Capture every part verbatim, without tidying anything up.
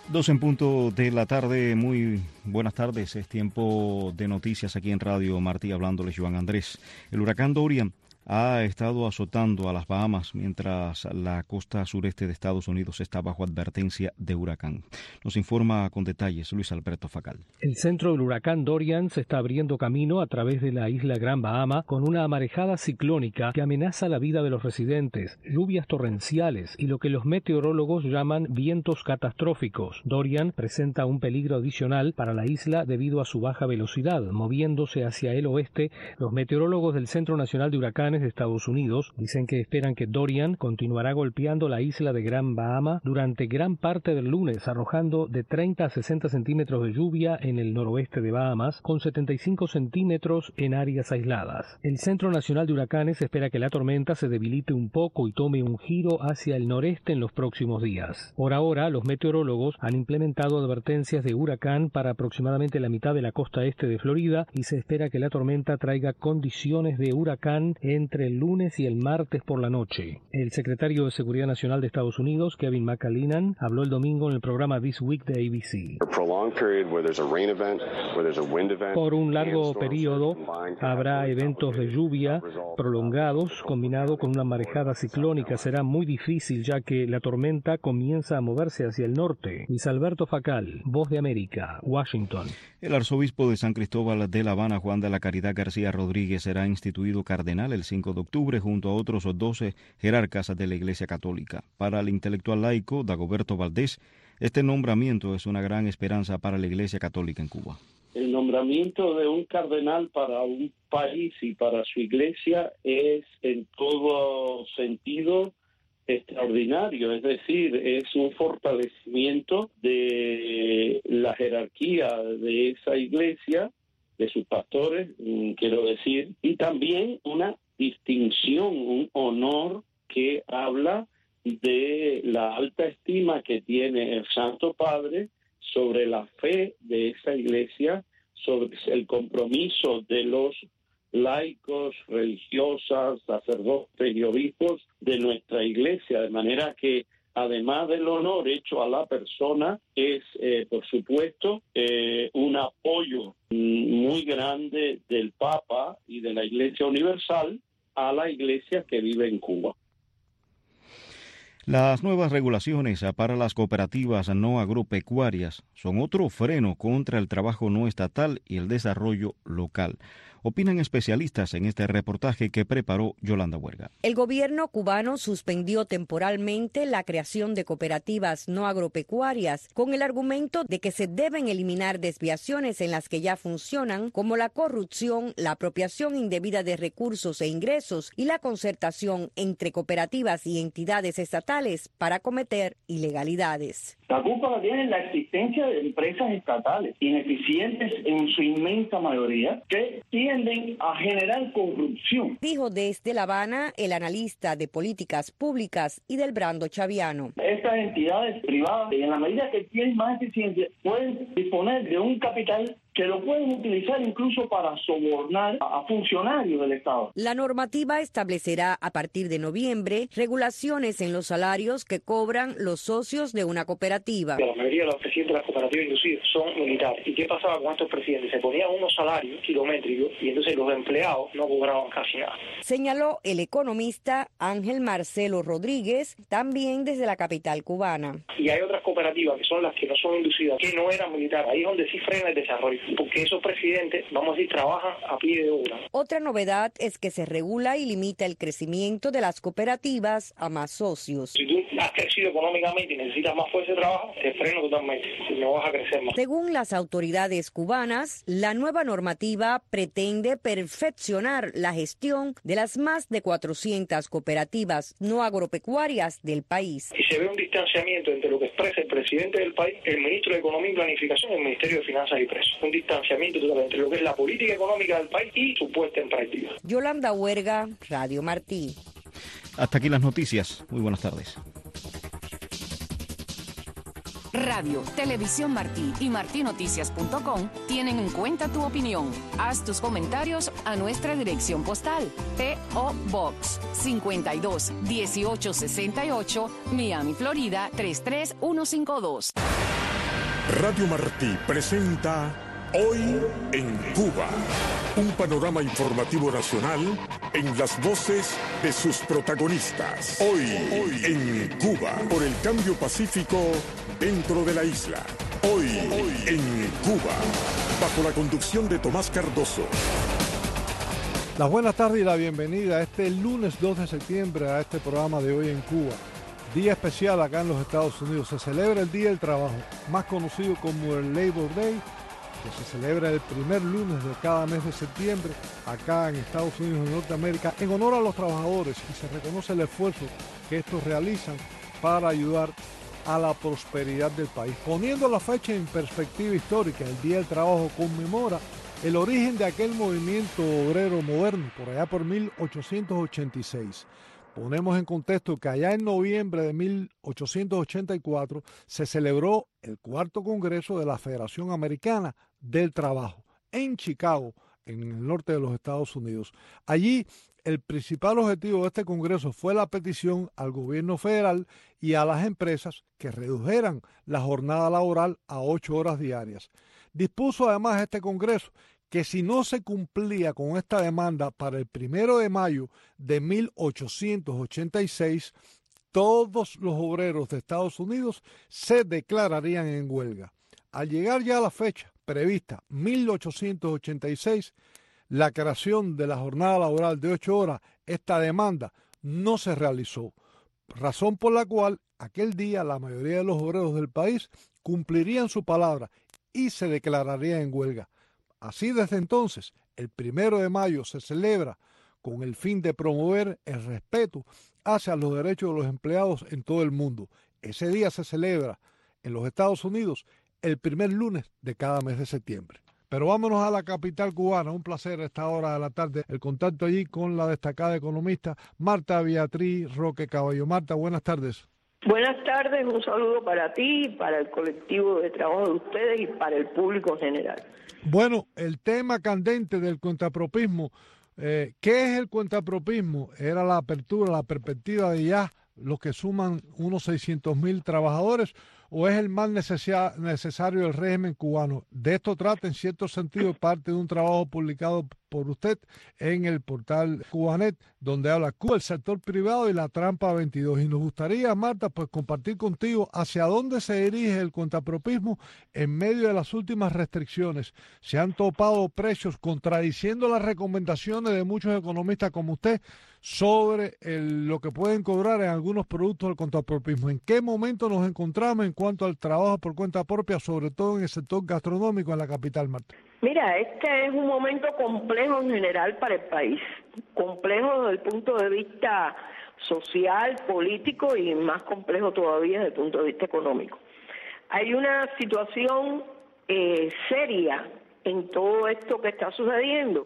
Dos en punto de la tarde, muy buenas tardes, es tiempo de noticias aquí en Radio Martí, hablándoles Joan Andrés. El huracán Dorian ha estado azotando a las Bahamas mientras la costa sureste de Estados Unidos está bajo advertencia de huracán. Nos informa con detalles Luis Alberto Facal. El centro del huracán Dorian se está abriendo camino a través de la isla Gran Bahama con una marejada ciclónica que amenaza la vida de los residentes, lluvias torrenciales y lo que los meteorólogos llaman vientos catastróficos. Dorian presenta un peligro adicional para la isla debido a su baja velocidad, moviéndose hacia el oeste. Los meteorólogos del Centro Nacional de Huracanes de Estados Unidos dicen que esperan que Dorian continuará golpeando la isla de Gran Bahama durante gran parte del lunes, arrojando de treinta a sesenta centímetros de lluvia en el noroeste de Bahamas, con setenta y cinco centímetros en áreas aisladas. El Centro Nacional de Huracanes espera que la tormenta se debilite un poco y tome un giro hacia el noreste en los próximos días. Por ahora, los meteorólogos han implementado advertencias de huracán para aproximadamente la mitad de la costa este de Florida y se espera que la tormenta traiga condiciones de huracán en entre el lunes y el martes por la noche. El secretario de Seguridad Nacional de Estados Unidos, Kevin McAleenan, habló el domingo en el programa This Week de A B C. Por un largo periodo habrá eventos de lluvia prolongados combinado con una marejada ciclónica. Será muy difícil ya que la tormenta comienza a moverse hacia el norte. Luis Alberto Facal, Voz de América, Washington. El arzobispo de San Cristóbal de La Habana, Juan de la Caridad García Rodríguez, será instituido cardenal el cinco de octubre junto a otros doce jerarcas de la Iglesia Católica. Para el intelectual laico Dagoberto Valdés, este nombramiento es una gran esperanza para la Iglesia Católica en Cuba. El nombramiento de un cardenal para un país y para su iglesia es en todo sentido extraordinario, es decir, es un fortalecimiento de la jerarquía de esa iglesia, de sus pastores, quiero decir, y también una distinción, un honor que habla de la alta estima que tiene el Santo Padre sobre la fe de esa iglesia, sobre el compromiso de los laicos, religiosas, sacerdotes y obispos de nuestra iglesia, de manera que además del honor hecho a la persona, es, eh, por supuesto, eh, un apoyo muy grande del Papa y de la Iglesia Universal a la iglesia que vive en Cuba. Las nuevas regulaciones para las cooperativas no agropecuarias son otro freno contra el trabajo no estatal y el desarrollo local. Opinan especialistas en este reportaje que preparó Yolanda Huerga. El gobierno cubano suspendió temporalmente la creación de cooperativas no agropecuarias con el argumento de que se deben eliminar desviaciones en las que ya funcionan, como la corrupción, la apropiación indebida de recursos e ingresos y la concertación entre cooperativas y entidades estatales para cometer ilegalidades. La culpa tiene la existencia de empresas estatales ineficientes en su inmensa mayoría que tienden a generar corrupción. Dijo desde La Habana el analista de políticas públicas y del Brando Chaviano. Estas entidades privadas, en la medida que tienen más eficiencia, pueden disponer de un capital que lo pueden utilizar incluso para sobornar a funcionarios del Estado. La normativa establecerá a partir de noviembre regulaciones en los salarios que cobran los socios de una cooperativa. La mayoría de los presidentes de las cooperativas inclusive son militares. ¿Y qué pasaba con estos presidentes? Se ponían unos salarios kilométricos y entonces los empleados no cobraban casi nada. Señaló el economista Ángel Marcelo Rodríguez, también desde la capital cubana. Y hay otras cooperativas que son las que no son inducidas, que no eran militares. Ahí es donde sí frena el desarrollo, porque esos presidentes, vamos a decir, trabajan a pie de obra. Otra novedad es que se regula y limita el crecimiento de las cooperativas a más socios. Si tú has crecido económicamente y necesitas más fuerza de trabajo, te freno totalmente, si no vas a crecer más. Según las autoridades cubanas, la nueva normativa pretende perfeccionar la gestión de las más de cuatrocientas cooperativas no agropecuarias del país. Y se ve un distanciamiento entre lo que expresa el presidente del país, el ministro de Economía y Planificación y el Ministerio de Finanzas y Precios. Un distanciamiento total entre lo que es la política económica del país y su puesta en práctica. Yolanda Huerga, Radio Martí. Hasta aquí las noticias. Muy buenas tardes. Radio, Televisión Martí y martí noticias punto com tienen en cuenta tu opinión. Haz tus comentarios a nuestra dirección postal. P O Box cincuenta y dos, dieciocho sesenta y ocho, Miami, Florida tres tres uno cinco dos. Radio Martí presenta Hoy en Cuba, un panorama informativo nacional en las voces de sus protagonistas. Hoy, Hoy en Cuba, por el cambio pacífico dentro de la isla. Hoy, Hoy en Cuba, bajo la conducción de Tomás Cardoso. Las buenas tardes y la bienvenida este lunes dos de septiembre a este programa de Hoy en Cuba. Día especial acá en los Estados Unidos. Se celebra el Día del Trabajo, más conocido como el Labor Day, que se celebra el primer lunes de cada mes de septiembre acá en Estados Unidos de Norteamérica, en honor a los trabajadores, y se reconoce el esfuerzo que estos realizan para ayudar a la prosperidad del país. Poniendo la fecha en perspectiva histórica, el Día del Trabajo conmemora el origen de aquel movimiento obrero moderno, por allá por mil ochocientos ochenta y seis. Ponemos en contexto que allá en noviembre de mil ochocientos ochenta y cuatro se celebró el cuarto Congreso de la Federación Americana del Trabajo en Chicago, en el norte de los Estados Unidos. Allí el principal objetivo de este Congreso fue la petición al gobierno federal y a las empresas que redujeran la jornada laboral a ocho horas diarias. Dispuso además este Congreso que si no se cumplía con esta demanda para el primero de mayo de mil ochocientos ochenta y seis, todos los obreros de Estados Unidos se declararían en huelga. Al llegar ya a la fecha prevista, mil ochocientos ochenta y seis, la creación de la jornada laboral de ocho horas, esta demanda no se realizó, razón por la cual aquel día la mayoría de los obreros del país cumplirían su palabra y se declararían en huelga. Así, desde entonces, el primero de mayo se celebra con el fin de promover el respeto hacia los derechos de los empleados en todo el mundo. Ese día se celebra en los Estados Unidos el primer lunes de cada mes de septiembre. Pero vámonos a la capital cubana. Un placer a esta hora de la tarde el contacto allí con la destacada economista Marta Beatriz Roque Caballo. Marta, buenas tardes. Buenas tardes, un saludo para ti, para el colectivo de trabajo de ustedes y para el público en general. Bueno, el tema candente del cuentapropismo, eh, ¿qué es el cuentapropismo? Era la apertura, la perspectiva de ya los que suman unos seiscientos mil trabajadores, o es el más necesario del régimen cubano. De esto trata en cierto sentido parte de un trabajo publicado por usted en el portal Cubanet, donde habla Cuba, el sector privado y la trampa veintidós. Y nos gustaría, Marta, pues compartir contigo hacia dónde se dirige el cuentapropismo en medio de las últimas restricciones. Se han topado precios contradiciendo las recomendaciones de muchos economistas como usted sobre el, lo que pueden cobrar en algunos productos del cuentapropismo. ¿En qué momento nos encontramos en cuanto al trabajo por cuenta propia, sobre todo en el sector gastronómico en la capital, Marta? Mira, este es un momento complejo en general para el país, complejo desde el punto de vista social, político y más complejo todavía desde el punto de vista económico. Hay una situación eh, seria en todo esto que está sucediendo,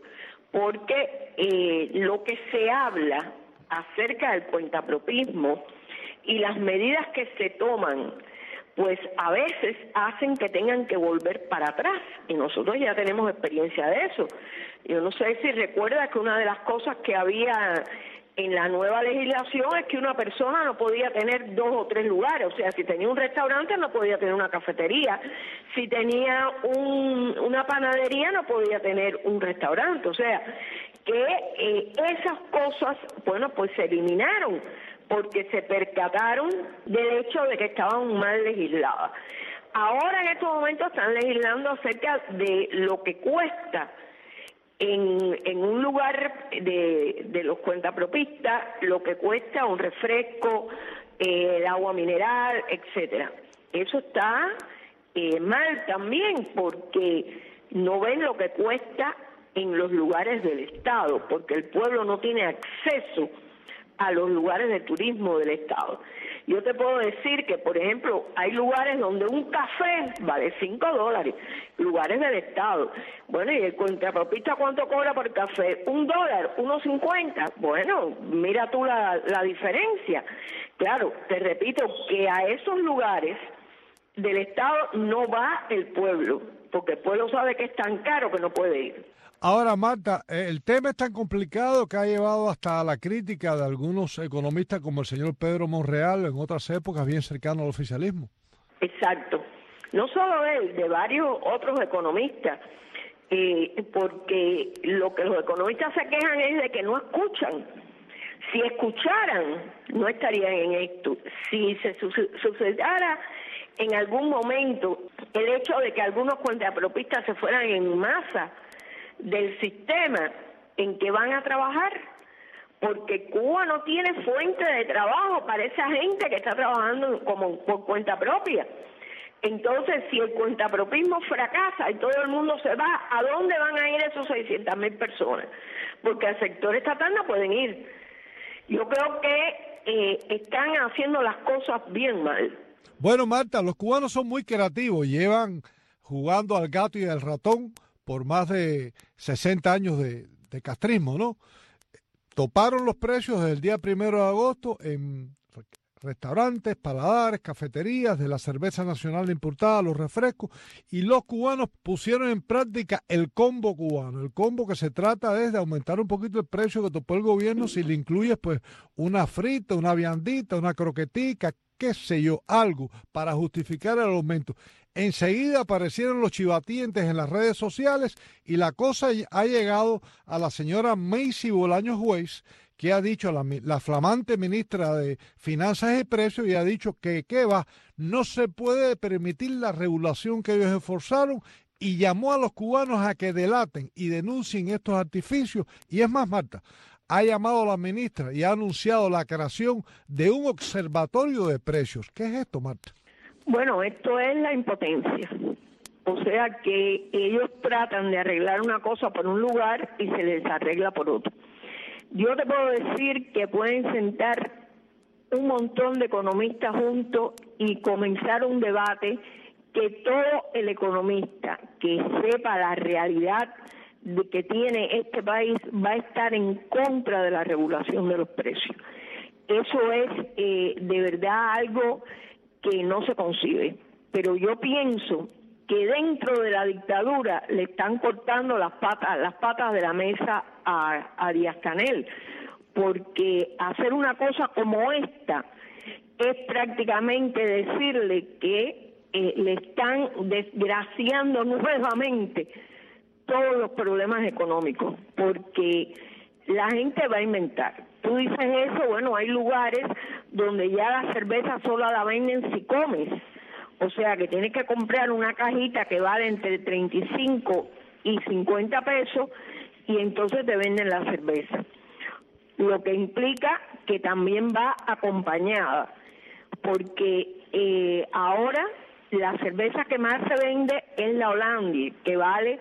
porque eh, lo que se habla acerca del cuentapropismo y las medidas que se toman, pues a veces hacen que tengan que volver para atrás, y nosotros ya tenemos experiencia de eso. Yo no sé si recuerdas que una de las cosas que había en la nueva legislación es que una persona no podía tener dos o tres lugares, o sea, si tenía un restaurante no podía tener una cafetería, si tenía un, una panadería no podía tener un restaurante, o sea, que eh, esas cosas, bueno, pues se eliminaron, porque se percataron del hecho de que estaban mal legisladas. Ahora en estos momentos están legislando acerca de lo que cuesta en, en un lugar de, de los cuentapropistas, lo que cuesta un refresco, eh, el agua mineral, etcétera. Eso está eh, mal también, porque no ven lo que cuesta en los lugares del Estado, porque el pueblo no tiene acceso a los lugares de turismo del Estado. Yo te puedo decir que, por ejemplo, hay lugares donde un café vale cinco dólares, lugares del Estado. Bueno, ¿y el cuentapropista cuánto cobra por café? Un dólar, uno cincuenta. Bueno, mira tú la, la diferencia. Claro, te repito que a esos lugares del Estado no va el pueblo, porque el pueblo sabe que es tan caro que no puede ir. Ahora, Marta, el tema es tan complicado que ha llevado hasta la crítica de algunos economistas como el señor Pedro Monreal, en otras épocas bien cercano al oficialismo. Exacto. no solo él, de varios otros economistas, eh, porque lo que los economistas se quejan es de que no escuchan. Si escucharan, no estarían en esto. Si se sucediera en algún momento el hecho de que algunos cuentapropistas se fueran en masa del sistema en que van a trabajar, porque Cuba no tiene fuente de trabajo para esa gente que está trabajando como por cuenta propia. Entonces, si el cuentapropismo fracasa y todo el mundo se va, ¿a dónde van a ir esos seiscientas mil personas? Porque al sector estatal no pueden ir. Yo creo que eh, están haciendo las cosas bien mal. Bueno, Marta, los cubanos son muy creativos, llevan jugando al gato y al ratón por más de sesenta años de, de castrismo, ¿no? Toparon los precios desde el día primero de agosto en restaurantes, paladares, cafeterías, de la cerveza nacional importada, los refrescos, y los cubanos pusieron en práctica el combo cubano. El combo que se trata es de aumentar un poquito el precio que topó el gobierno si le incluyes pues una frita, una viandita, una croquetica, qué sé yo, algo para justificar el aumento. Enseguida aparecieron los chivatientes en las redes sociales y la cosa ha llegado a la señora Macy Bolaños Weiss, que ha dicho la, la flamante ministra de Finanzas y Precios, y ha dicho que, que va, no se puede permitir la regulación que ellos esforzaron, y llamó a los cubanos a que delaten y denuncien estos artificios. Y es más, Marta, ha llamado a la ministra y ha anunciado la creación de un observatorio de precios. ¿Qué es esto, Marta? Bueno, esto es la impotencia. O sea que ellos tratan de arreglar una cosa por un lugar y se les arregla por otro. Yo te puedo decir que pueden sentar un montón de economistas juntos y comenzar un debate que todo el economista que sepa la realidad de que tiene este país va a estar en contra de la regulación de los precios. Eso es eh, de verdad algo que no se concibe. Pero yo pienso que dentro de la dictadura le están cortando las patas, las patas de la mesa a, a Díaz-Canel, porque hacer una cosa como esta es prácticamente decirle que eh, le están desgraciando nuevamente todos los problemas económicos, porque la gente va a inventar. Tú dices eso, bueno, hay lugares donde ya la cerveza solo la venden si comes. O sea que tienes que comprar una cajita que vale entre treinta y cinco y cincuenta pesos y entonces te venden la cerveza. Lo que implica que también va acompañada, porque eh, ahora la cerveza que más se vende es la Hollandia, que vale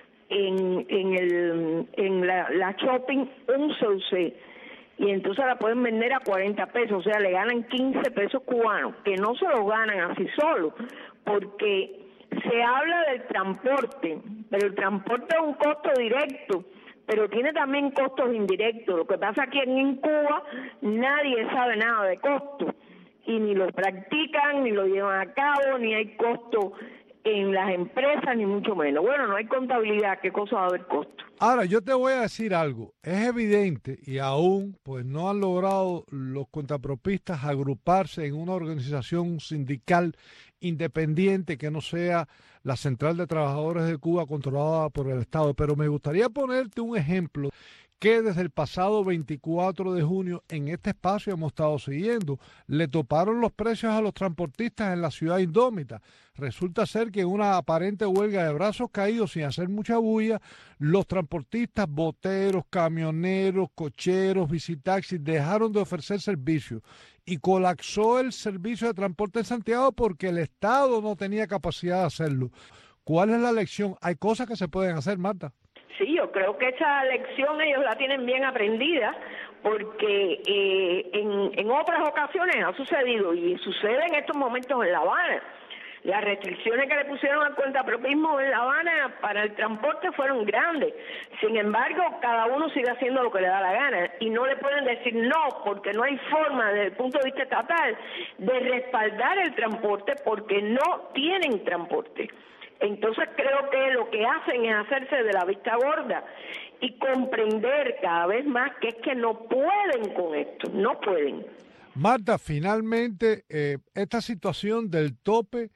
en, en, el, en la, la shopping un saucé. Y entonces la pueden vender a cuarenta pesos, o sea, le ganan quince pesos cubanos, que no se los ganan así solo, porque se habla del transporte, pero el transporte es un costo directo, pero tiene también costos indirectos. Lo que pasa aquí en Cuba nadie sabe nada de costos, y ni lo practican, ni lo llevan a cabo, ni hay costo en las empresas, ni mucho menos. Bueno, no hay contabilidad, ¿qué cosa va a haber costo? Ahora, yo te voy a decir algo. Es evidente, y aún pues no han logrado los cuentapropistas agruparse en una organización sindical independiente que no sea la Central de Trabajadores de Cuba controlada por el Estado. Pero me gustaría ponerte un ejemplo que desde el pasado veinticuatro de junio en este espacio hemos estado siguiendo. Le toparon los precios a los transportistas en la ciudad indómita. Resulta ser que en una aparente huelga de brazos caídos sin hacer mucha bulla, los transportistas, boteros, camioneros, cocheros, visitaxis dejaron de ofrecer servicios y colapsó el servicio de transporte en Santiago porque el Estado no tenía capacidad de hacerlo. ¿Cuál es la lección? Hay cosas que se pueden hacer, Marta. Sí, yo creo que esa lección ellos la tienen bien aprendida, porque eh, en, en otras ocasiones ha sucedido y sucede en estos momentos en La Habana. Las restricciones que le pusieron al cuentapropismo en La Habana para el transporte fueron grandes. Sin embargo, cada uno sigue haciendo lo que le da la gana y no le pueden decir no, porque no hay forma desde el punto de vista estatal de respaldar el transporte porque no tienen transporte. Entonces creo que lo que hacen es hacerse de la vista gorda y comprender cada vez más que es que no pueden con esto, no pueden. Marta, finalmente, eh, esta situación del tope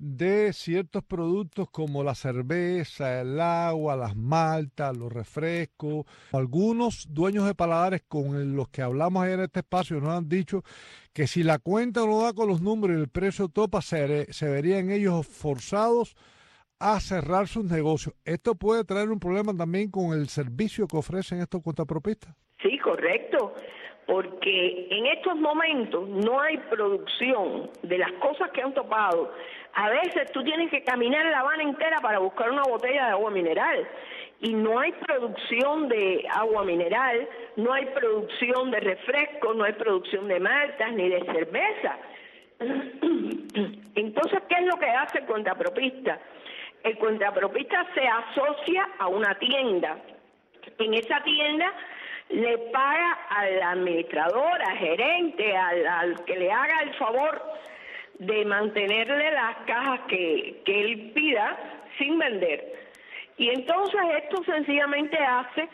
de ciertos productos como la cerveza, el agua, las maltas, los refrescos. Algunos dueños de paladares con los que hablamos ayer en este espacio nos han dicho que si la cuenta no da con los números y el precio topa, se, se verían ellos forzados a cerrar sus negocios. ¿Esto puede traer un problema también con el servicio que ofrecen estos cuentapropistas? Sí, correcto, porque en estos momentos no hay producción de las cosas que han topado. A veces tú tienes que caminar La Habana entera para buscar una botella de agua mineral y no hay producción de agua mineral, no hay producción de refresco, no hay producción de maltas ni de cerveza. Entonces, ¿qué es lo que hace el cuentapropista? El cuentapropista se asocia a una tienda. En esa tienda le paga al administrador, al gerente, al, al que le haga el favor de mantenerle las cajas que, que él pida sin vender. Y entonces esto sencillamente hace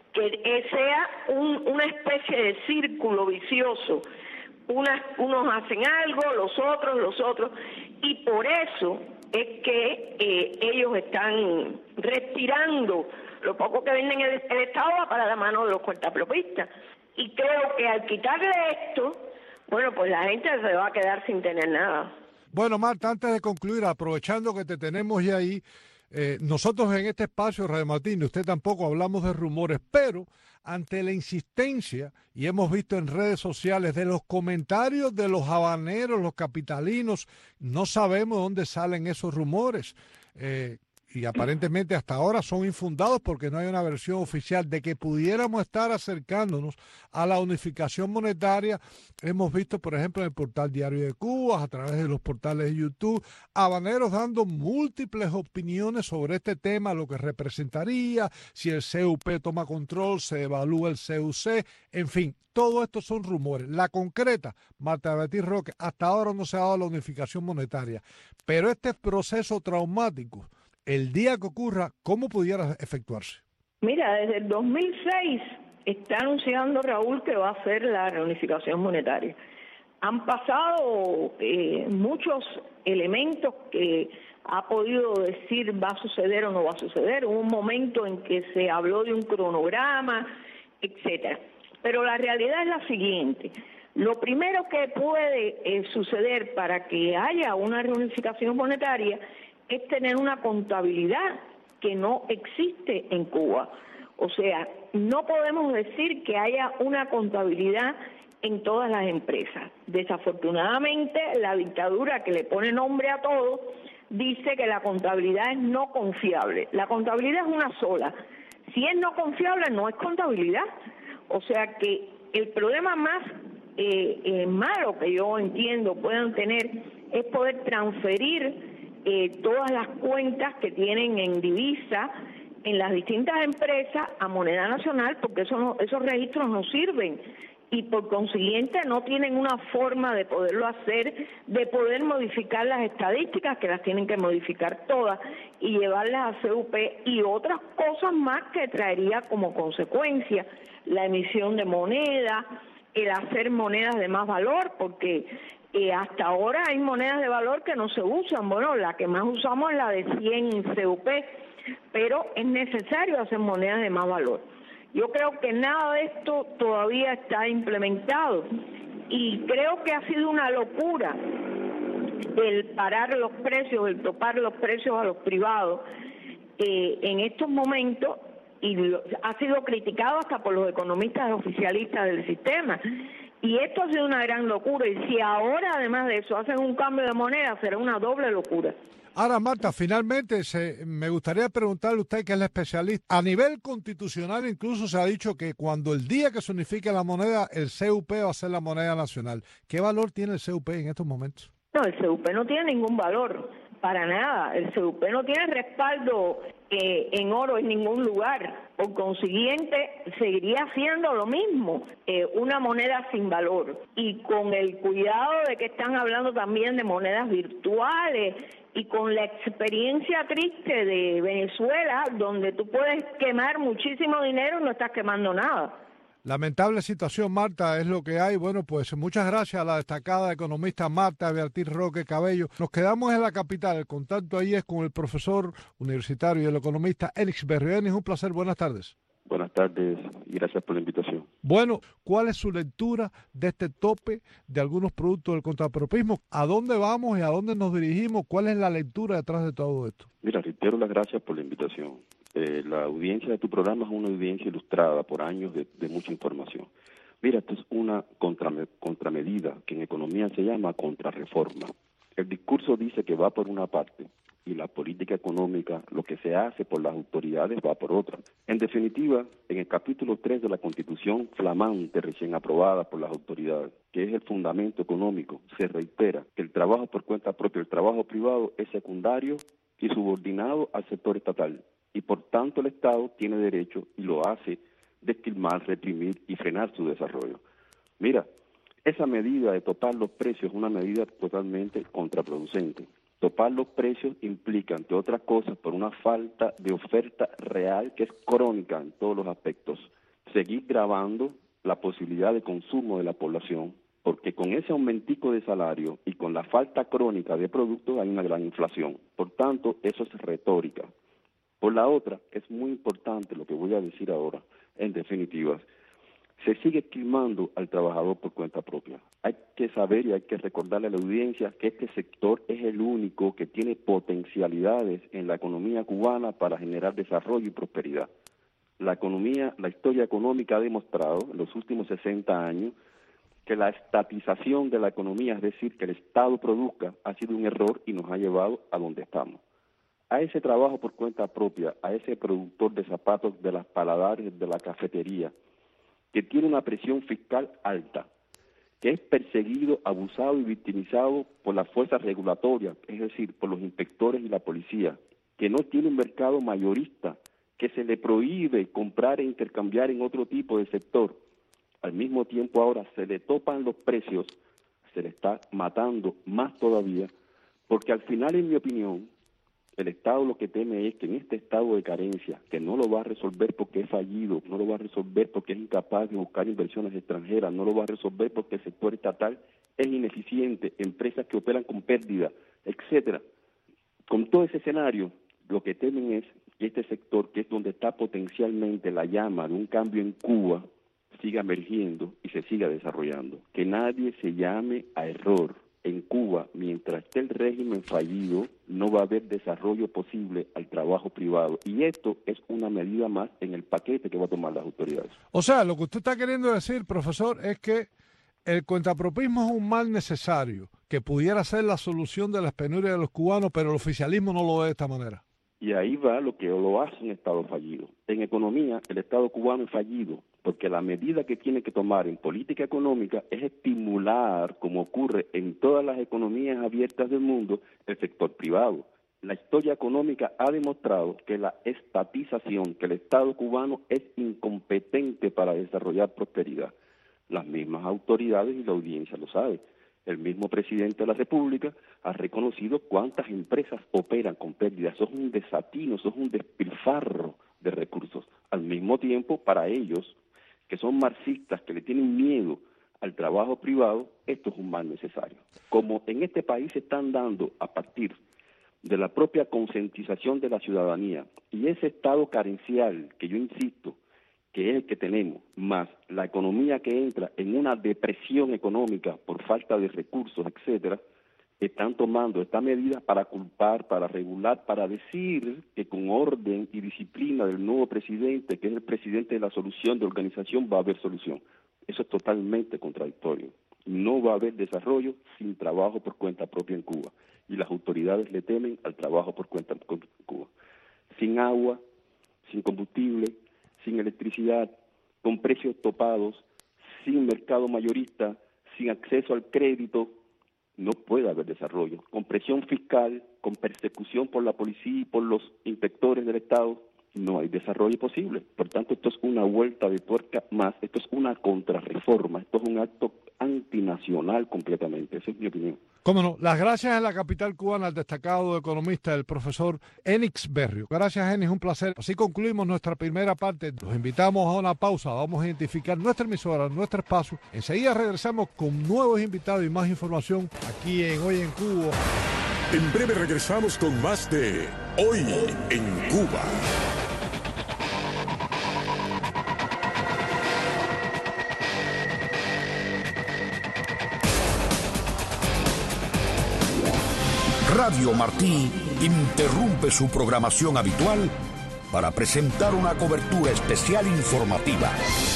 que sea un, una especie de círculo vicioso. Unas, unos hacen algo, los otros, los otros, y por eso es que eh, ellos están retirando lo poco que venden el, el Estado va para la mano de los cuentapropistas. Y creo que al quitarle esto, bueno, pues la gente se va a quedar sin tener nada. Bueno, Marta, antes de concluir, aprovechando que te tenemos ya ahí, eh, nosotros en este espacio, Radio Martín, usted tampoco hablamos de rumores, pero ante la insistencia, y hemos visto en redes sociales, de los comentarios de los habaneros, los capitalinos, no sabemos dónde salen esos rumores. Eh, y aparentemente hasta ahora son infundados porque no hay una versión oficial de que pudiéramos estar acercándonos a la unificación monetaria. Hemos visto, por ejemplo, en el portal Diario de Cuba, a través de los portales de YouTube, habaneros dando múltiples opiniones sobre este tema, lo que representaría, si el C U P toma control, se evalúa el C U C, en fin, todo esto son rumores. La concreta, Marta Beatriz Roque, hasta ahora no se ha dado la unificación monetaria, pero este proceso traumático, el día que ocurra, ¿cómo pudiera efectuarse? Mira, desde el dos mil seis está anunciando Raúl que va a hacer la reunificación monetaria. Han pasado eh, muchos elementos que ha podido decir va a suceder o no va a suceder. Hubo un momento en que se habló de un cronograma, etcétera. Pero la realidad es la siguiente. Lo primero que puede eh, suceder para que haya una reunificación monetaria es tener una contabilidad que no existe en Cuba. O sea, no podemos decir que haya una contabilidad en todas las empresas. Desafortunadamente, la dictadura que le pone nombre a todo dice que la contabilidad es no confiable. La contabilidad es una sola. Si es no confiable, no es contabilidad. O sea que el problema más eh, eh, malo que yo entiendo puedan tener es poder transferir Eh, todas las cuentas que tienen en divisa en las distintas empresas a moneda nacional, porque eso no, esos registros no sirven y por consiguiente no tienen una forma de poderlo hacer, de poder modificar las estadísticas, que las tienen que modificar todas y llevarlas a C U P y otras cosas más que traería como consecuencia la emisión de moneda, el hacer monedas de más valor, porque Eh, hasta ahora hay monedas de valor que no se usan. Bueno, la que más usamos es la de cien C U P, pero es necesario hacer monedas de más valor. Yo creo que nada de esto todavía está implementado y creo que ha sido una locura el parar los precios, el topar los precios a los privados eh, en estos momentos, y lo, ha sido criticado hasta por los economistas oficialistas del sistema. Y esto ha sido una gran locura, y si ahora además de eso hacen un cambio de moneda, será una doble locura. Ahora, Marta, finalmente se, me gustaría preguntarle a usted, que es la especialista, a nivel constitucional incluso se ha dicho que cuando el día que se unifique la moneda, el C U P va a ser la moneda nacional. ¿Qué valor tiene el C U P en estos momentos? No, el C U P no tiene ningún valor, para nada. El C U P no tiene respaldo eh, en oro en ningún lugar. Por consiguiente, seguiría siendo lo mismo, eh, una moneda sin valor. Y con el cuidado de que están hablando también de monedas virtuales y con la experiencia triste de Venezuela, donde tú puedes quemar muchísimo dinero y no estás quemando nada. Lamentable situación, Marta, es lo que hay. Bueno, pues muchas gracias a la destacada economista Marta Beatriz Roque Cabello. Nos quedamos en la capital. El contacto ahí es con el profesor universitario y el economista Enix Berrio. Enix, un placer. Buenas tardes. Buenas tardes y gracias por la invitación. Bueno, ¿cuál es su lectura de este tope de algunos productos del contrapropismo? ¿A dónde vamos y a dónde nos dirigimos? ¿Cuál es la lectura detrás de todo esto? Mira, reitero las gracias por la invitación. Eh, la audiencia de tu programa es una audiencia ilustrada por años de, de mucha información. Mira, esto es una contrame, contramedida que en economía se llama contrarreforma. El discurso dice que va por una parte y la política económica, lo que se hace por las autoridades, va por otra. En definitiva, en el capítulo tres de la Constitución flamante recién aprobada por las autoridades, que es el fundamento económico, se reitera que el trabajo por cuenta propia, el trabajo privado, es secundario y subordinado al sector estatal. Y por tanto el Estado tiene derecho, y lo hace, de esquilmar, reprimir y frenar su desarrollo. Mira, esa medida de topar los precios es una medida totalmente contraproducente. Topar los precios implica, entre otras cosas, por una falta de oferta real que es crónica en todos los aspectos, seguir gravando la posibilidad de consumo de la población, porque con ese aumentico de salario y con la falta crónica de productos hay una gran inflación. Por tanto, eso es retórica. Por la otra, es muy importante lo que voy a decir ahora, en definitiva, se sigue esquilmando al trabajador por cuenta propia. Hay que saber y hay que recordarle a la audiencia que este sector es el único que tiene potencialidades en la economía cubana para generar desarrollo y prosperidad. La economía, la historia económica ha demostrado en los últimos sesenta años que la estatización de la economía, es decir, que el Estado produzca, ha sido un error y nos ha llevado a donde estamos. A ese trabajo por cuenta propia, a ese productor de zapatos de las paladares de la cafetería, que tiene una presión fiscal alta, que es perseguido, abusado y victimizado por las fuerzas regulatorias, es decir, por los inspectores y la policía, que no tiene un mercado mayorista, que se le prohíbe comprar e intercambiar en otro tipo de sector. Al mismo tiempo ahora se le topan los precios, se le está matando más todavía, porque al final, en mi opinión, el Estado lo que teme es que en este estado de carencia, que no lo va a resolver porque es fallido, no lo va a resolver porque es incapaz de buscar inversiones extranjeras, no lo va a resolver porque el sector estatal es ineficiente, empresas que operan con pérdida, etcétera. Con todo ese escenario, lo que temen es que este sector, que es donde está potencialmente la llama de un cambio en Cuba, siga emergiendo y se siga desarrollando. Que nadie se llame a error. En Cuba, mientras esté el régimen fallido, no va a haber desarrollo posible al trabajo privado. Y esto es una medida más en el paquete que va a tomar las autoridades. O sea, lo que usted está queriendo decir, profesor, es que el cuentapropismo es un mal necesario, que pudiera ser la solución de las penurias de los cubanos, pero el oficialismo no lo ve de esta manera. Y ahí va lo que lo hace un Estado fallido. En economía, el Estado cubano es fallido, porque la medida que tiene que tomar en política económica es estimular, como ocurre en todas las economías abiertas del mundo, el sector privado. La historia económica ha demostrado que la estatización, que el Estado cubano es incompetente para desarrollar prosperidad. Las mismas autoridades y la audiencia lo sabe. El mismo presidente de la República ha reconocido cuántas empresas operan con pérdidas. Eso es un desatino, eso es un despilfarro de recursos. Al mismo tiempo, para ellos, que son marxistas, que le tienen miedo al trabajo privado, esto es un mal necesario. Como en este país se están dando a partir de la propia concientización de la ciudadanía y ese estado carencial, que yo insisto, que es el que tenemos, más la economía que entra en una depresión económica por falta de recursos, etcétera, están tomando esta medida para culpar, para regular, para decir que con orden y disciplina del nuevo presidente, que es el presidente de la solución de organización, va a haber solución. Eso es totalmente contradictorio. No va a haber desarrollo sin trabajo por cuenta propia en Cuba. Y las autoridades le temen al trabajo por cuenta en Cuba. Sin agua, sin combustible, sin electricidad, con precios topados, sin mercado mayorista, sin acceso al crédito, no puede haber desarrollo. Con presión fiscal, con persecución por la policía y por los inspectores del Estado, no hay desarrollo posible. Por tanto, esto es una vuelta de tuerca más, esto es una contrarreforma, esto es un acto antinacional completamente, esa es mi opinión. Cómo no, las gracias en la capital cubana al destacado economista, el profesor Enix Berrio. Gracias, Enix, un placer. Así concluimos nuestra primera parte. Los invitamos a una pausa, vamos a identificar nuestra emisora, nuestro espacio. Enseguida regresamos con nuevos invitados y más información aquí en Hoy en Cuba. En breve regresamos con más de Hoy en Cuba. Radio Martí interrumpe su programación habitual para presentar una cobertura especial informativa.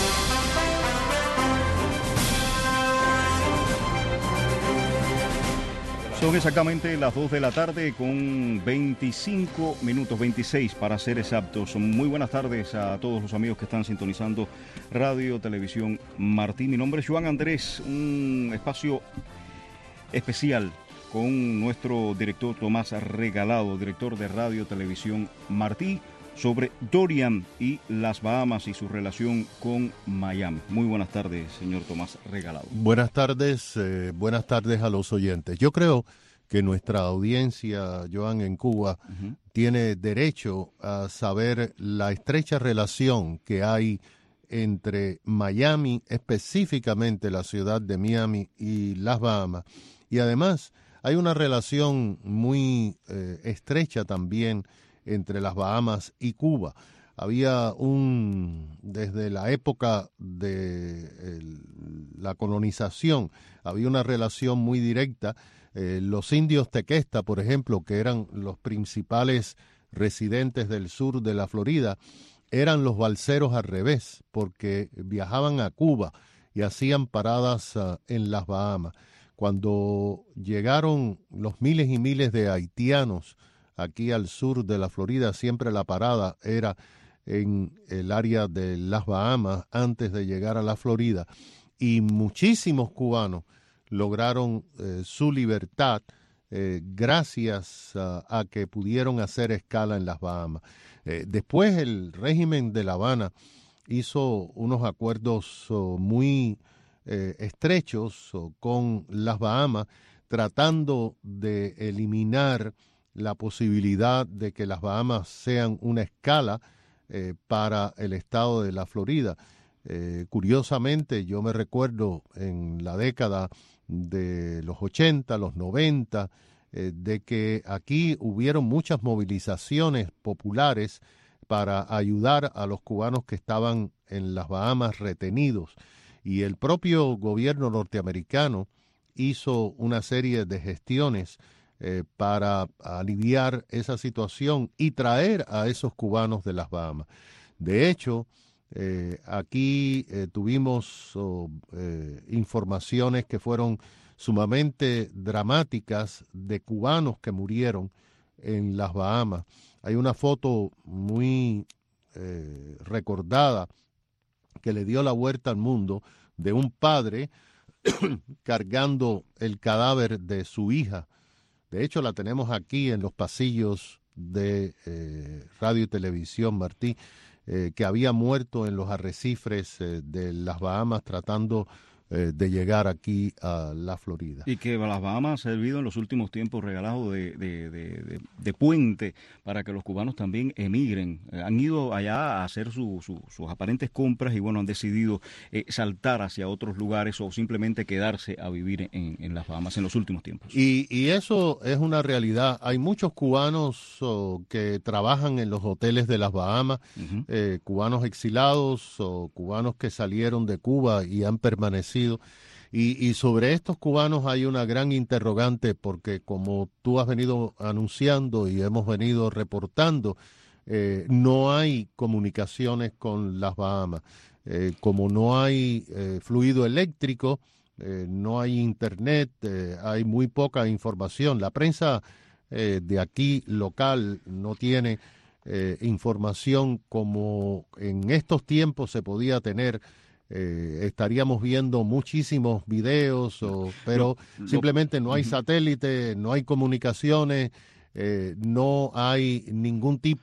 Son exactamente las dos de la tarde con veinticinco minutos, veintiséis para ser exactos. Muy buenas tardes a todos los amigos que están sintonizando Radio Televisión Martí. Mi nombre es Juan Andrés, un espacio especial con nuestro director Tomás Regalado, director de Radio Televisión Martí, sobre Dorian y las Bahamas y su relación con Miami. Muy buenas tardes, señor Tomás Regalado. Buenas tardes, eh, buenas tardes a los oyentes. Yo creo que nuestra audiencia, Joan, en Cuba, uh-huh. tiene derecho a saber la estrecha relación que hay entre Miami, específicamente la ciudad de Miami y las Bahamas. Y además hay una relación muy eh, estrecha también entre las Bahamas y Cuba. Había un, desde la época de el, la colonización, había una relación muy directa. Eh, los indios Tequesta, por ejemplo, que eran los principales residentes del sur de la Florida, eran los balseros al revés, porque viajaban a Cuba y hacían paradas uh, en las Bahamas. Cuando llegaron los miles y miles de haitianos aquí al sur de la Florida, siempre la parada era en el área de las Bahamas antes de llegar a la Florida, y muchísimos cubanos lograron eh, su libertad eh, gracias a, a que pudieron hacer escala en las Bahamas. Eh, después el régimen de La Habana hizo unos acuerdos oh, muy eh, estrechos oh, con las Bahamas, tratando de eliminar la posibilidad de que las Bahamas sean una escala eh, para el estado de la Florida. Eh, curiosamente, yo me recuerdo en la década de los ochenta, los noventa, eh, de que aquí hubieron muchas movilizaciones populares para ayudar a los cubanos que estaban en las Bahamas retenidos. Y el propio gobierno norteamericano hizo una serie de gestiones Eh, para aliviar esa situación y traer a esos cubanos de las Bahamas. De hecho, eh, aquí eh, tuvimos oh, eh, informaciones que fueron sumamente dramáticas de cubanos que murieron en las Bahamas. Hay una foto muy eh, recordada que le dio la vuelta al mundo de un padre cargando el cadáver de su hija. De hecho, la tenemos aquí en los pasillos de eh, Radio y Televisión Martí, eh, que había muerto en los arrecifes eh, de las Bahamas tratando eh, de llegar aquí a la Florida. Y que las Bahamas ha servido en los últimos tiempos regalado de, de, de, de, de puente para que los cubanos también emigren. Eh, han ido allá a hacer su, su, sus aparentes compras y bueno, han decidido eh, saltar hacia otros lugares o simplemente quedarse a vivir en, en las Bahamas en los últimos tiempos. Y, y eso es una realidad. Hay muchos cubanos oh, que trabajan en los hoteles de las Bahamas, uh-huh. eh, cubanos exilados o cubanos que salieron de Cuba y han permanecido. Y, y sobre estos cubanos hay una gran interrogante porque, como tú has venido anunciando y hemos venido reportando, eh, no hay comunicaciones con las Bahamas. Eh, como no hay eh, fluido eléctrico, eh, no hay internet, eh, hay muy poca información. La prensa eh, de aquí local no tiene eh, información como en estos tiempos se podía tener. Eh, estaríamos viendo muchísimos videos, o, pero no, simplemente no hay uh-huh. satélite, no hay comunicaciones, eh, no hay ningún tipo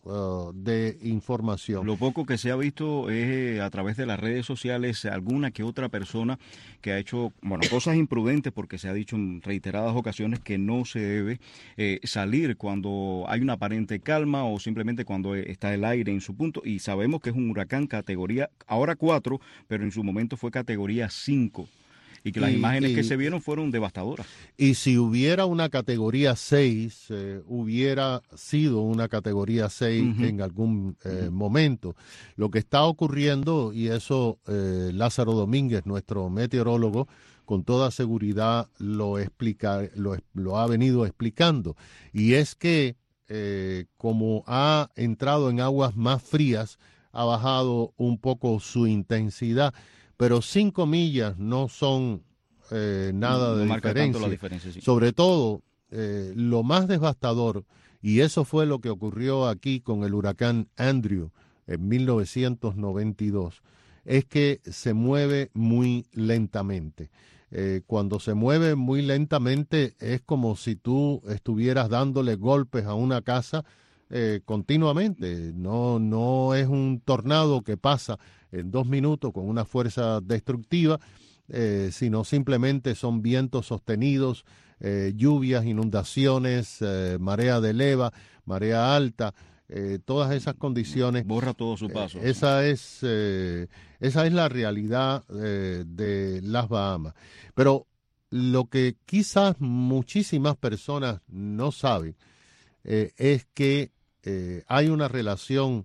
uh, de información. Lo poco que se ha visto es a través de las redes sociales alguna que otra persona que ha hecho, bueno, cosas imprudentes, porque se ha dicho en reiteradas ocasiones que no se debe eh, salir cuando hay una aparente calma o simplemente cuando está el aire en su punto, y sabemos que es un huracán categoría, ahora cuatro, pero en su momento fue categoría cinco. Y que las y, imágenes y, que se vieron fueron devastadoras. Y si hubiera una categoría seis, eh, hubiera sido una categoría seis uh-huh. en algún eh, uh-huh. momento. Lo que está ocurriendo, y eso eh, Lázaro Domínguez, nuestro meteorólogo, con toda seguridad lo, explica, lo, lo ha venido explicando. Y es que eh, como ha entrado en aguas más frías, ha bajado un poco su intensidad. Pero cinco millas no son eh, nada no, no de diferencia. La diferencia sí. Sobre todo, eh, lo más devastador, y eso fue lo que ocurrió aquí con el huracán Andrew en mil novecientos noventa y dos, es que se mueve muy lentamente. Eh, cuando se mueve muy lentamente es como si tú estuvieras dándole golpes a una casa eh, continuamente. No, no es un tornado que pasa en dos minutos con una fuerza destructiva, eh, sino simplemente son vientos sostenidos, eh, lluvias, inundaciones, eh, marea de leva, marea alta, eh, todas esas condiciones. Borra todo su paso. Eh, esa, es, eh, esa es la realidad eh, de las Bahamas. Pero lo que quizás muchísimas personas no saben eh, es que eh, hay una relación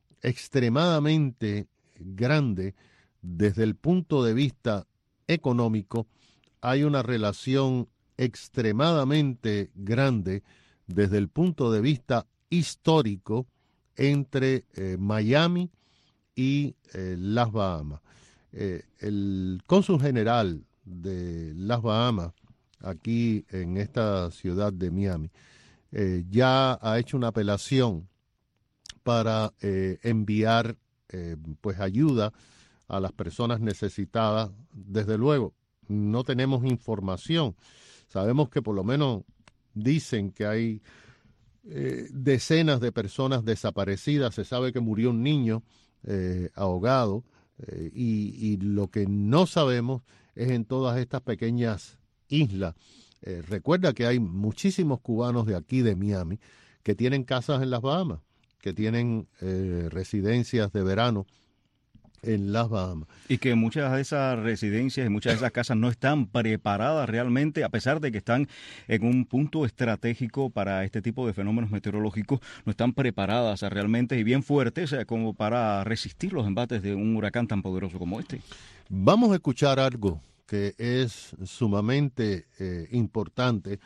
extremadamente grande desde el punto de vista económico, hay una relación extremadamente grande desde el punto de vista histórico entre eh, Miami y eh, las Bahamas. Eh, el cónsul general de las Bahamas aquí en esta ciudad de Miami eh, ya ha hecho una apelación para eh, enviar Eh, pues ayuda a las personas necesitadas. Desde luego, no tenemos información. Sabemos que por lo menos dicen que hay eh, decenas de personas desaparecidas. Se sabe que murió un niño eh, ahogado eh, y, y lo que no sabemos es en todas estas pequeñas islas. Eh, recuerda que hay muchísimos cubanos de aquí, de Miami, que tienen casas en las Bahamas, que tienen eh, residencias de verano en las Bahamas. Y que muchas de esas residencias y muchas de esas casas no están preparadas realmente, a pesar de que están en un punto estratégico para este tipo de fenómenos meteorológicos, no están preparadas realmente y bien fuertes como para resistir los embates de un huracán tan poderoso como este. Vamos a escuchar algo que es sumamente eh, importante,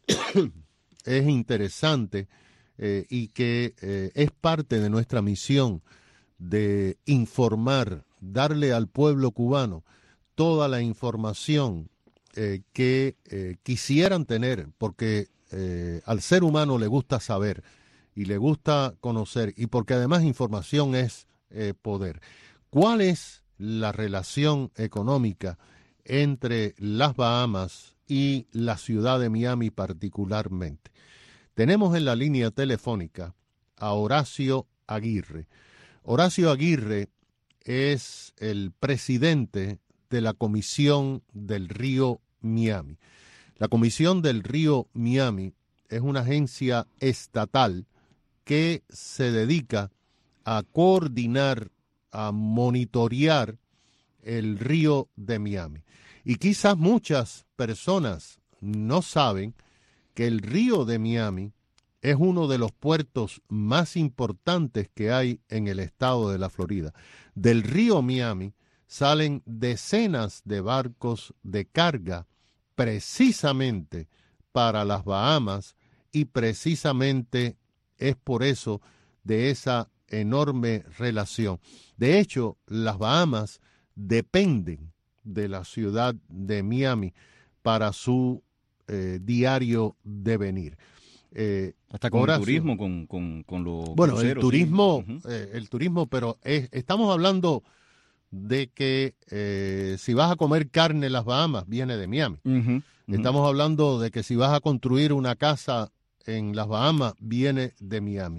es interesante, Eh, y que eh, es parte de nuestra misión de informar, darle al pueblo cubano toda la información eh, que eh, quisieran tener, porque eh, al ser humano le gusta saber y le gusta conocer, y porque además información es eh, poder. ¿Cuál es la relación económica entre las Bahamas y la ciudad de Miami particularmente? Tenemos en la línea telefónica a Horacio Aguirre. Horacio Aguirre es el presidente de la Comisión del Río Miami. La Comisión del Río Miami es una agencia estatal que se dedica a coordinar, a monitorear el río de Miami. Y quizás muchas personas no saben que el río de Miami es uno de los puertos más importantes que hay en el estado de la Florida. Del río Miami salen decenas de barcos de carga precisamente para las Bahamas, y precisamente es por eso de esa enorme relación. De hecho, las Bahamas dependen de la ciudad de Miami para su eh, diario devenir. Eh, Hasta con Horacio, el turismo, con, con, con los bueno, cruceros, el turismo, sí. uh-huh. eh, el turismo, pero es, estamos hablando de que eh, si vas a comer carne en las Bahamas, viene de Miami. Uh-huh. Uh-huh. Estamos hablando de que si vas a construir una casa en las Bahamas, viene de Miami.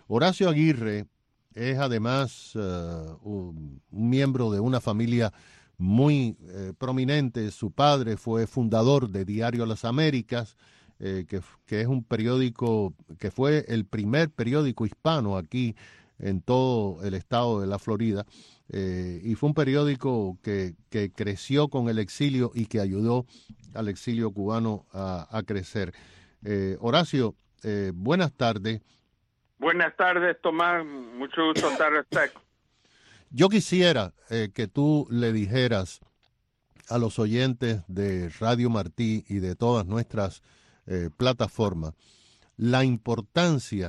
Horacio Aguirre es además uh, un, un miembro de una familia muy eh, prominente. Su padre fue fundador de Diario Las Américas, eh, que, que es un periódico que fue el primer periódico hispano aquí en todo el estado de la Florida, eh, y fue un periódico que, que creció con el exilio y que ayudó al exilio cubano a, a crecer. Eh, Horacio, eh, buenas tardes. Buenas tardes, Tomás. Mucho gusto estar aquí. Yo quisiera eh, que tú le dijeras a los oyentes de Radio Martí y de todas nuestras eh, plataformas la importancia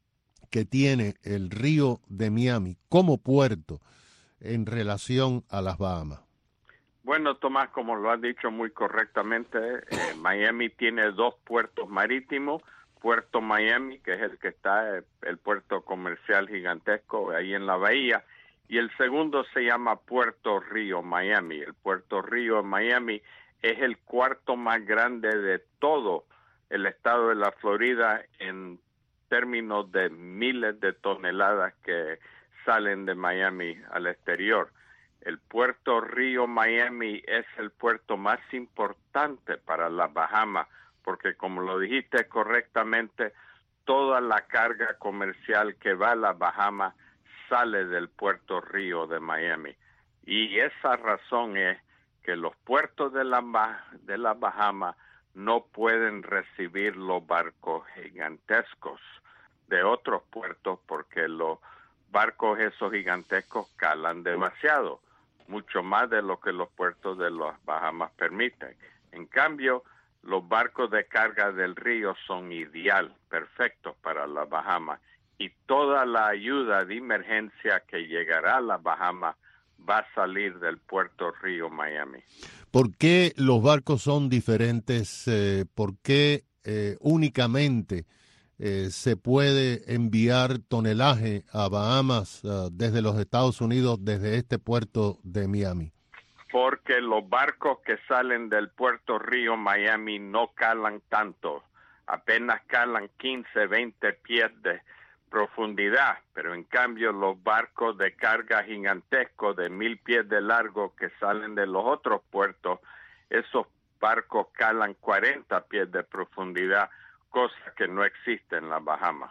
que tiene el río de Miami como puerto en relación a las Bahamas. Bueno, Tomás, como lo has dicho muy correctamente, eh, Miami tiene dos puertos marítimos. Puerto Miami, que es el que está, el, el puerto comercial gigantesco ahí en la bahía, y el segundo se llama Puerto Río Miami. El Puerto Río Miami es el cuarto más grande de todo el estado de la Florida en términos de miles de toneladas que salen de Miami al exterior. El Puerto Río Miami es el puerto más importante para las Bahamas, porque como lo dijiste correctamente, toda la carga comercial que va a las Bahamas sale del Puerto Río de Miami. Y esa razón es que los puertos de las de las Bahamas no pueden recibir los barcos gigantescos de otros puertos, porque los barcos esos gigantescos calan demasiado, mucho más de lo que los puertos de las Bahamas permiten. En cambio, los barcos de carga del río son ideal, perfectos para las Bahamas, y toda la ayuda de emergencia que llegará a las Bahamas va a salir del Puerto Río Miami. ¿Por qué los barcos son diferentes? Eh, ¿Por qué eh, únicamente eh, se puede enviar tonelaje a Bahamas uh, desde los Estados Unidos, desde este puerto de Miami? Porque los barcos que salen del Puerto Río Miami no calan tanto, apenas calan quince, veinte pies de profundidad, pero en cambio los barcos de carga gigantescos de mil pies de largo que salen de los otros puertos, esos barcos calan cuarenta pies de profundidad, cosa que no existe en las Bahamas.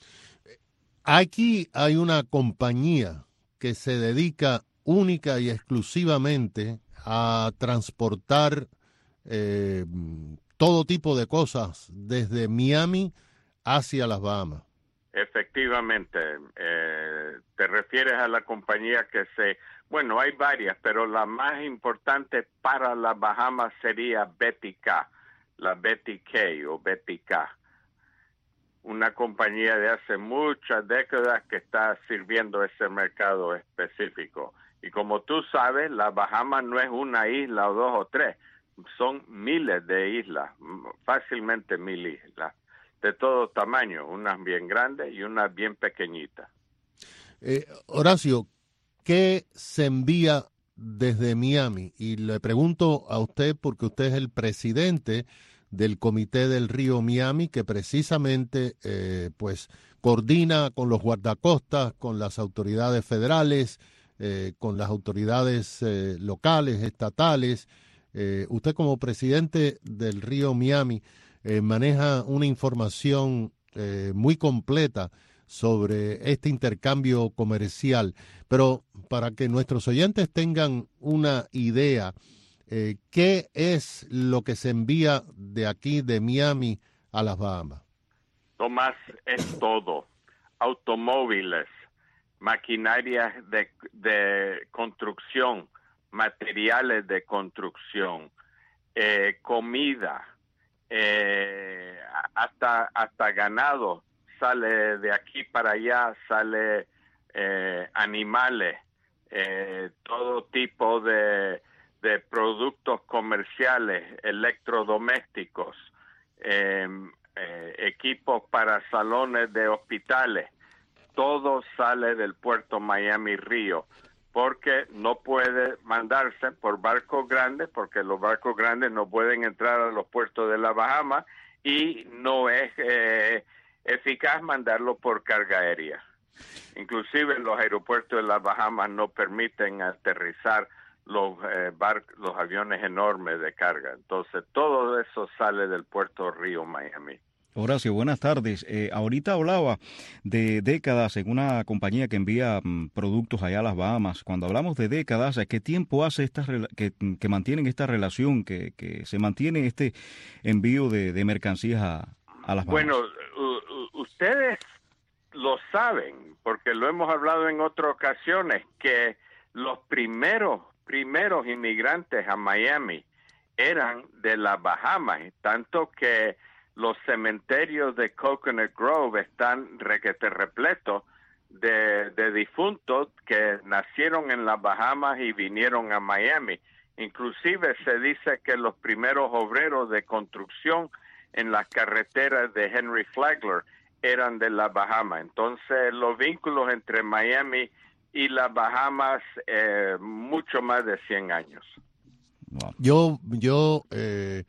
Aquí hay una compañía que se dedica única y exclusivamente a transportar eh, todo tipo de cosas desde Miami hacia las Bahamas. Efectivamente, eh, te refieres a la compañía que se, bueno, hay varias, pero la más importante para las Bahamas sería Betty K, la Betty K o Betty K, una compañía de hace muchas décadas que está sirviendo ese mercado específico. Y como tú sabes, las Bahamas no es una isla o dos o tres, son miles de islas, fácilmente mil islas, de todo tamaño, unas bien grandes y unas bien pequeñitas. Eh, Horacio, ¿qué se envía desde Miami? Y le pregunto a usted porque usted es el presidente del Comité del Río Miami, que precisamente eh, pues coordina con los guardacostas, con las autoridades federales, eh, con las autoridades eh, locales, estatales. Eh, usted como presidente del Río Miami eh, maneja una información eh, muy completa sobre este intercambio comercial, pero para que nuestros oyentes tengan una idea, eh, ¿qué es lo que se envía de aquí, de Miami, a las Bahamas? Tomás, es todo. Automóviles, maquinarias de, de construcción, materiales de construcción, eh, comida, eh, hasta, hasta ganado. Sale de aquí para allá, sale eh, animales, eh, todo tipo de, de productos comerciales, electrodomésticos, eh, eh, equipos para salones de hospitales, todo sale del puerto Miami Río, porque no puede mandarse por barcos grandes, porque los barcos grandes no pueden entrar a los puertos de la Bahamas y no es... Eh, eficaz mandarlo por carga aérea. Inclusive los aeropuertos de las Bahamas no permiten aterrizar los eh, bar los aviones enormes de carga. Entonces todo eso sale del puerto Río Miami. Horacio, buenas tardes. Eh, ahorita hablaba de décadas en una compañía que envía mm, productos allá a las Bahamas. Cuando hablamos de décadas, ¿qué tiempo hace esta que, que mantienen esta relación, que, que se mantiene este envío de, de mercancías a, a las Bahamas? Bueno, uh, ustedes lo saben, porque lo hemos hablado en otras ocasiones, que los primeros, primeros inmigrantes a Miami eran de las Bahamas, tanto que los cementerios de Coconut Grove están requete repletos de, de difuntos que nacieron en las Bahamas y vinieron a Miami. Inclusive se dice que los primeros obreros de construcción en las carreteras de Henry Flagler eran de las Bahamas. Entonces los vínculos entre Miami y las Bahamas, eh, mucho más de cien años. Yo, yo eh,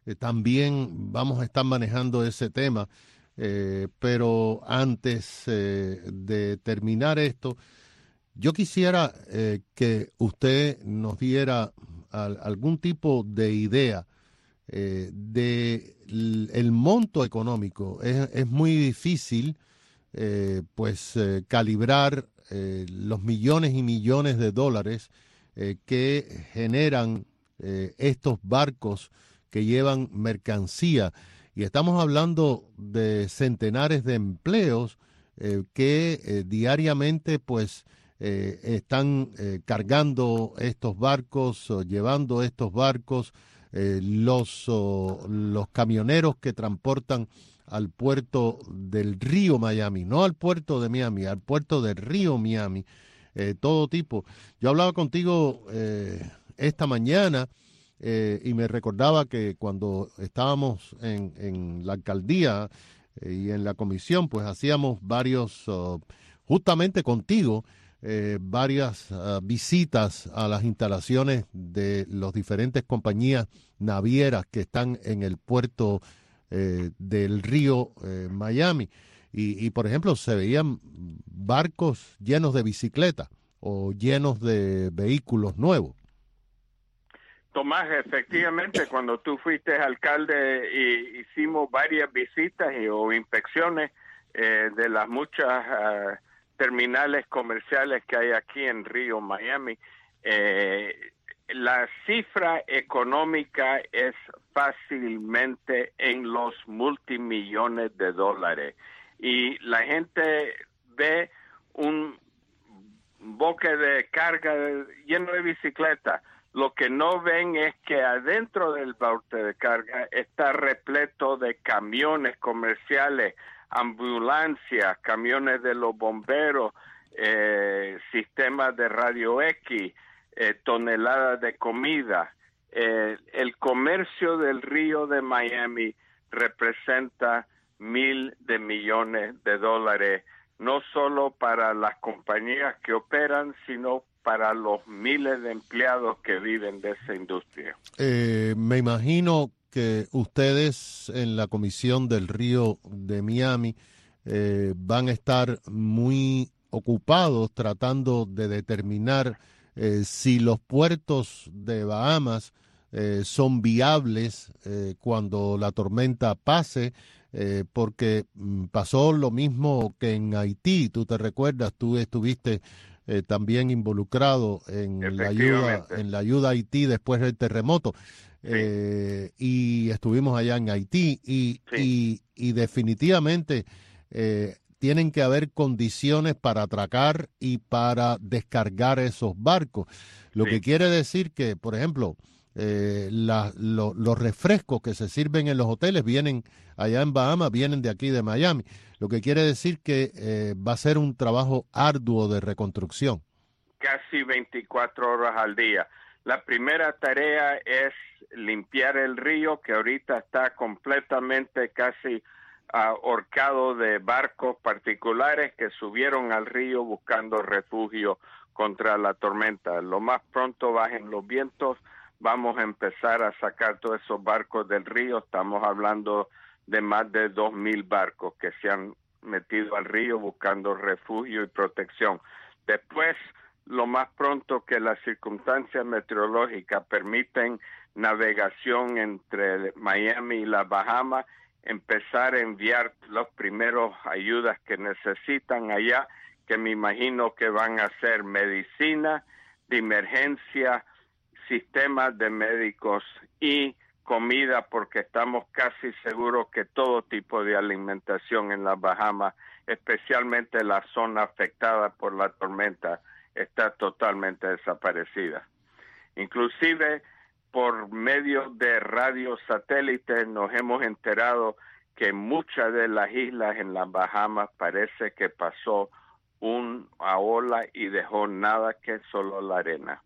también vamos a estar manejando ese tema, eh, pero antes eh, de terminar esto, yo quisiera eh, que usted nos diera al, algún tipo de idea eh, de el monto económico. Es, es muy difícil eh, pues eh, calibrar eh, los millones y millones de dólares eh, que generan eh, estos barcos que llevan mercancía, y estamos hablando de centenares de empleos eh, que eh, diariamente pues eh, están eh, cargando estos barcos, o llevando estos barcos, eh, los, o, los camioneros que transportan al puerto del río Miami, no al puerto de Miami, al puerto del río Miami, eh, todo tipo. Yo hablaba contigo eh, esta mañana eh, y me recordaba que cuando estábamos en, en la alcaldía eh, y en la comisión, pues hacíamos varios, uh, justamente contigo, eh, varias uh, visitas a las instalaciones de las diferentes compañías navieras que están en el puerto eh, del río eh, Miami. Y, y, por ejemplo, se veían barcos llenos de bicicletas o llenos de vehículos nuevos. Tomás, efectivamente, cuando tú fuiste alcalde, y hicimos varias visitas y, o inspecciones eh, de las muchas uh, terminales comerciales que hay aquí en Río Miami. Eh, la cifra económica es fácilmente en los multimillones de dólares. Y la gente ve un boque de carga lleno de bicicletas. Lo que no ven es que adentro del bote de carga está repleto de camiones comerciales, ambulancias, camiones de los bomberos, eh, sistemas de radio X, eh, toneladas de comida. Eh, el comercio del río de Miami representa mil de millones de dólares, no solo para las compañías que operan, sino para los miles de empleados que viven de esa industria. Eh, me imagino que ustedes en la Comisión del Río de Miami eh, van a estar muy ocupados tratando de determinar eh, si los puertos de Bahamas eh, son viables eh, cuando la tormenta pase, eh, porque mm, pasó lo mismo que en Haití. Tú te recuerdas, tú estuviste Eh, también involucrado en la ayuda en la ayuda a Haití después del terremoto, sí. eh, y estuvimos allá en Haití y, sí. y, y definitivamente eh, tienen que haber condiciones para atracar y para descargar esos barcos, lo sí. que quiere decir que, por ejemplo, eh, la, lo, los refrescos que se sirven en los hoteles vienen allá en Bahamas, vienen de aquí de Miami. Lo que quiere decir que eh, va a ser un trabajo arduo de reconstrucción. Casi veinticuatro horas al día. La primera tarea es limpiar el río, que ahorita está completamente casi ahorcado de barcos particulares que subieron al río buscando refugio contra la tormenta. Lo más pronto bajen los vientos, vamos a empezar a sacar todos esos barcos del río. Estamos hablando de más de dos mil barcos que se han metido al río buscando refugio y protección. Después, lo más pronto que las circunstancias meteorológicas permiten navegación entre Miami y las Bahamas, empezar a enviar los primeros ayudas que necesitan allá, que me imagino que van a ser medicina de emergencia, sistemas de médicos y comida, porque estamos casi seguros que todo tipo de alimentación en las Bahamas, especialmente la zona afectada por la tormenta, está totalmente desaparecida. Inclusive por medio de radio satélite nos hemos enterado que muchas de las islas en las Bahamas parece que pasó una ola y dejó nada que solo la arena.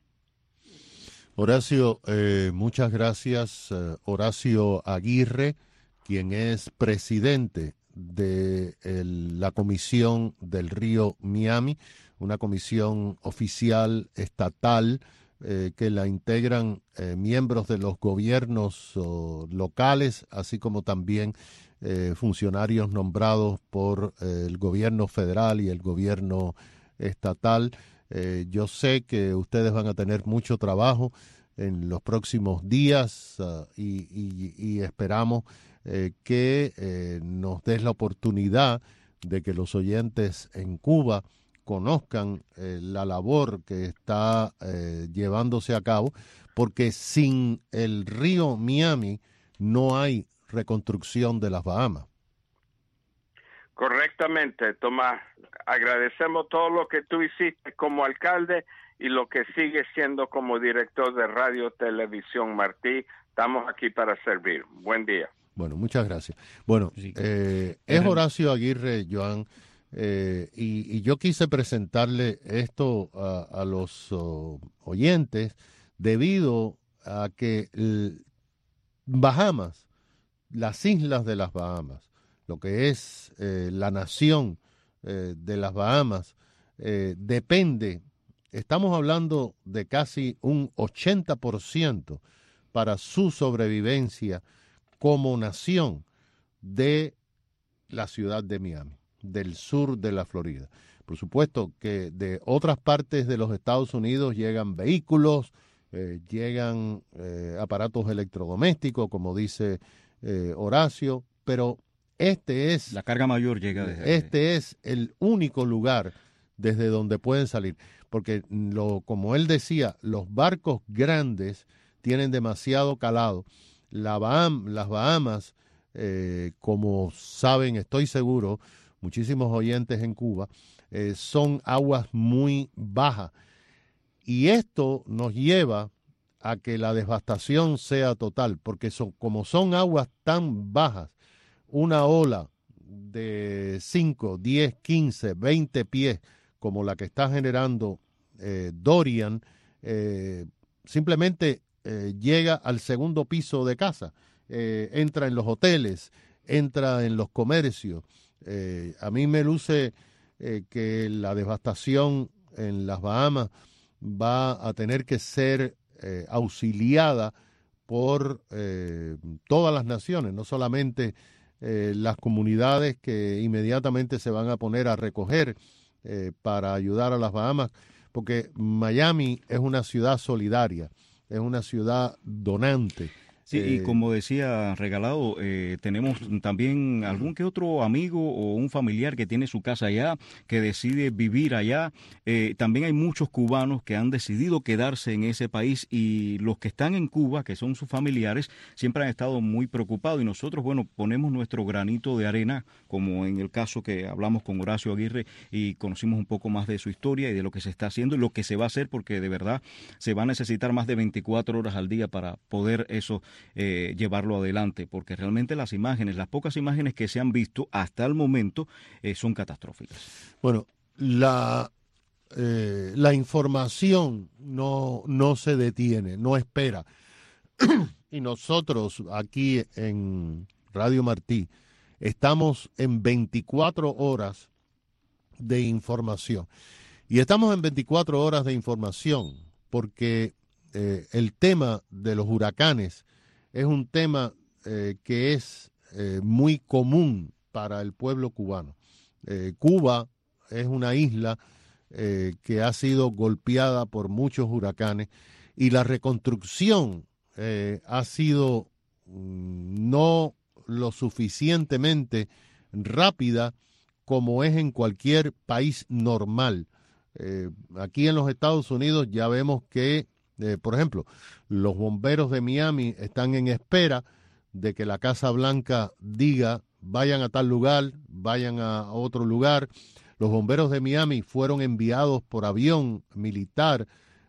Horacio, eh, muchas gracias. Uh, Horacio Aguirre, quien es presidente de el, la Comisión del Río Miami, una comisión oficial estatal eh, que la integran eh, miembros de los gobiernos oh, locales, así como también eh, funcionarios nombrados por eh, el gobierno federal y el gobierno estatal. Eh, yo sé que ustedes van a tener mucho trabajo en los próximos días uh, y, y, y esperamos eh, que eh, nos des la oportunidad de que los oyentes en Cuba conozcan eh, la labor que está eh, llevándose a cabo, porque sin el río Miami no hay reconstrucción de las Bahamas. Correctamente, Tomás. Agradecemos todo lo que tú hiciste como alcalde y lo que sigue siendo como director de Radio Televisión Martí. Estamos aquí para servir. Buen día. Bueno, muchas gracias. Bueno, sí. eh, es Horacio Aguirre, Joan, eh, y, y yo quise presentarle esto a, a los uh, oyentes debido a que el Bahamas, las islas de las Bahamas, lo que es eh, la nación eh, de las Bahamas, eh, depende, estamos hablando de casi un ochenta por ciento para su sobrevivencia como nación de la ciudad de Miami, del sur de la Florida. Por supuesto que de otras partes de los Estados Unidos llegan vehículos, eh, llegan eh, aparatos electrodomésticos, como dice eh, Horacio, pero este es... La carga mayor llega desde... Este es el único lugar desde donde pueden salir, porque lo, como él decía, los barcos grandes tienen demasiado calado. La Baham, las Bahamas, eh, como saben, estoy seguro, muchísimos oyentes en Cuba, eh, son aguas muy bajas. Y esto nos lleva a que la devastación sea total, porque son, como son aguas tan bajas, una ola de cinco, diez, quince, veinte pies, como la que está generando eh, Dorian, eh, simplemente eh, llega al segundo piso de casa, eh, entra en los hoteles, entra en los comercios. Eh, a mí me luce eh, que la devastación en las Bahamas va a tener que ser eh, auxiliada por eh, todas las naciones, no solamente eh, las comunidades que inmediatamente se van a poner a recoger eh, para ayudar a las Bahamas, porque Miami es una ciudad solidaria, es una ciudad donante. Sí, eh, y como decía Regalado, eh, tenemos también algún que otro amigo o un familiar que tiene su casa allá, que decide vivir allá. Eh, también hay muchos cubanos que han decidido quedarse en ese país, y los que están en Cuba, que son sus familiares, siempre han estado muy preocupados, y nosotros, bueno, ponemos nuestro granito de arena, como en el caso que hablamos con Horacio Aguirre y conocimos un poco más de su historia y de lo que se está haciendo y lo que se va a hacer, porque de verdad se va a necesitar más de veinticuatro horas al día para poder eso Eh, llevarlo adelante, porque realmente las imágenes, las pocas imágenes que se han visto hasta el momento eh, son catastróficas. Bueno, la, eh, la información no, no se detiene, no espera. Y nosotros aquí en Radio Martí estamos en veinticuatro horas de información. Y estamos en veinticuatro horas de información porque eh, el tema de los huracanes es un tema eh, que es eh, muy común para el pueblo cubano. Eh, Cuba es una isla eh, que ha sido golpeada por muchos huracanes y la reconstrucción eh, ha sido mm, no lo suficientemente rápida como es en cualquier país normal. Eh, aquí en los Estados Unidos ya vemos que, eh, por ejemplo, los bomberos de Miami están en espera de que la Casa Blanca diga vayan a tal lugar, vayan a otro lugar. Los bomberos de Miami fueron enviados por avión militar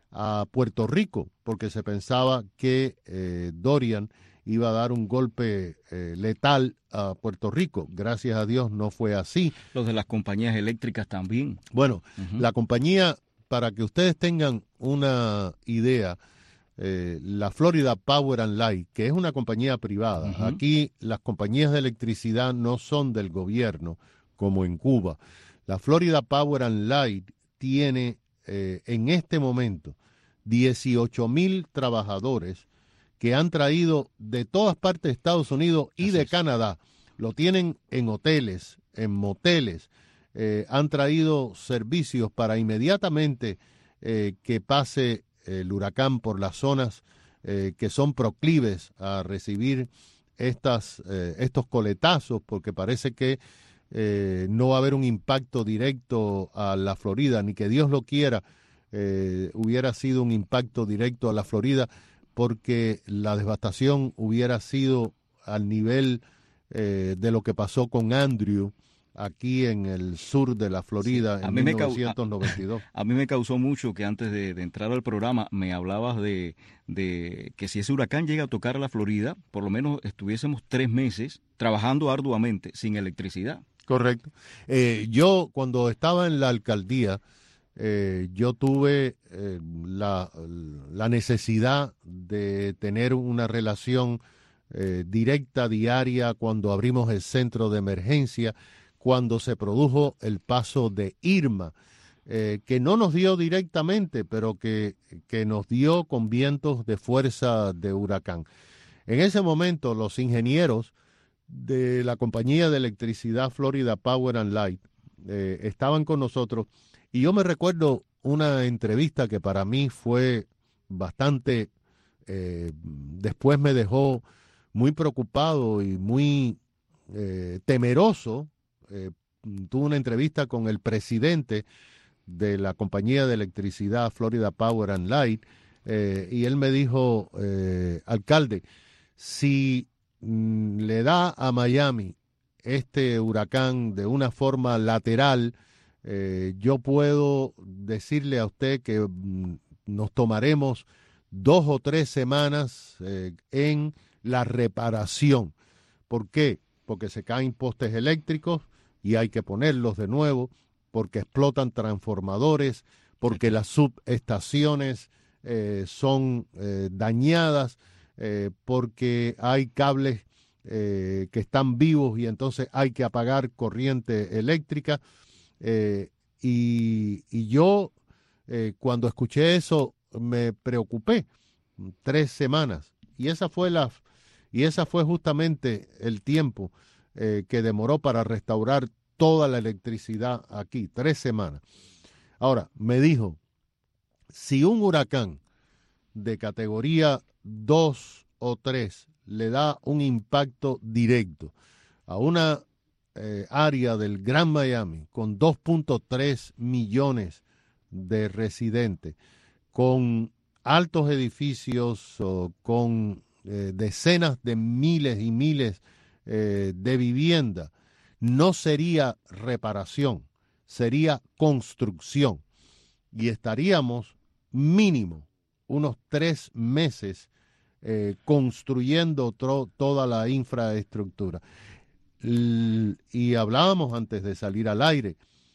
a Puerto Rico porque se pensaba que eh, Dorian iba a dar un golpe eh, letal a Puerto Rico. Gracias a Dios no fue así. Los de las compañías eléctricas también. Bueno, uh-huh. La compañía, para que ustedes tengan una idea, eh, la Florida Power and Light, que es una compañía privada. Uh-huh. Aquí las compañías de electricidad no son del gobierno, como en Cuba. La Florida Power and Light tiene eh, en este momento dieciocho mil trabajadores que han traído de todas partes de Estados Unidos y Así de es. Canadá. Lo tienen en hoteles, en moteles. Eh, han traído servicios para inmediatamente eh, que pase el huracán por las zonas eh, que son proclives a recibir estas, eh, estos coletazos, porque parece que eh, no va a haber un impacto directo a la Florida, ni que Dios lo quiera, eh, hubiera sido un impacto directo a la Florida, porque la devastación hubiera sido al nivel eh, de lo que pasó con Andrew aquí en el sur de la Florida, sí, en mil novecientos noventa y dos. A, a mí me causó mucho que antes de, de entrar al programa me hablabas de, de que si ese huracán llega a tocar a la Florida, por lo menos estuviésemos tres meses trabajando arduamente sin electricidad. Correcto. Eh, yo cuando estaba en la alcaldía, eh, yo tuve eh, la, la necesidad de tener una relación eh, directa, diaria, cuando abrimos el centro de emergencia, cuando se produjo el paso de Irma, eh, que no nos dio directamente, pero que, que nos dio con vientos de fuerza de huracán. En ese momento, los ingenieros de la compañía de electricidad Florida Power and Light eh, estaban con nosotros, y yo me recuerdo una entrevista que para mí fue bastante, eh, después me dejó muy preocupado y muy eh, temeroso. Eh, tuve una entrevista con el presidente de la compañía de electricidad Florida Power and Light eh, y él me dijo, eh, alcalde, si mm, le da a Miami este huracán de una forma lateral, eh, yo puedo decirle a usted que mm, nos tomaremos dos o tres semanas eh, en la reparación. ¿Por qué? Porque se caen postes eléctricos y hay que ponerlos de nuevo, porque explotan transformadores, porque las subestaciones eh, son eh, dañadas, eh, porque hay cables eh, que están vivos y entonces hay que apagar corriente eléctrica. Eh, y, y yo, eh, cuando escuché eso, me preocupé. Tres semanas. Y esa fue la, y esa fue justamente el tiempo Eh, que demoró para restaurar toda la electricidad aquí, tres semanas. Ahora, me dijo, si un huracán de categoría dos o tres le da un impacto directo a una eh, área del Gran Miami con dos punto tres millones de residentes, con altos edificios o con eh, decenas de miles y miles Eh, de vivienda, no sería reparación, sería construcción, y estaríamos mínimo unos tres meses eh, construyendo tro, toda la infraestructura. L- y hablábamos antes de salir al aire,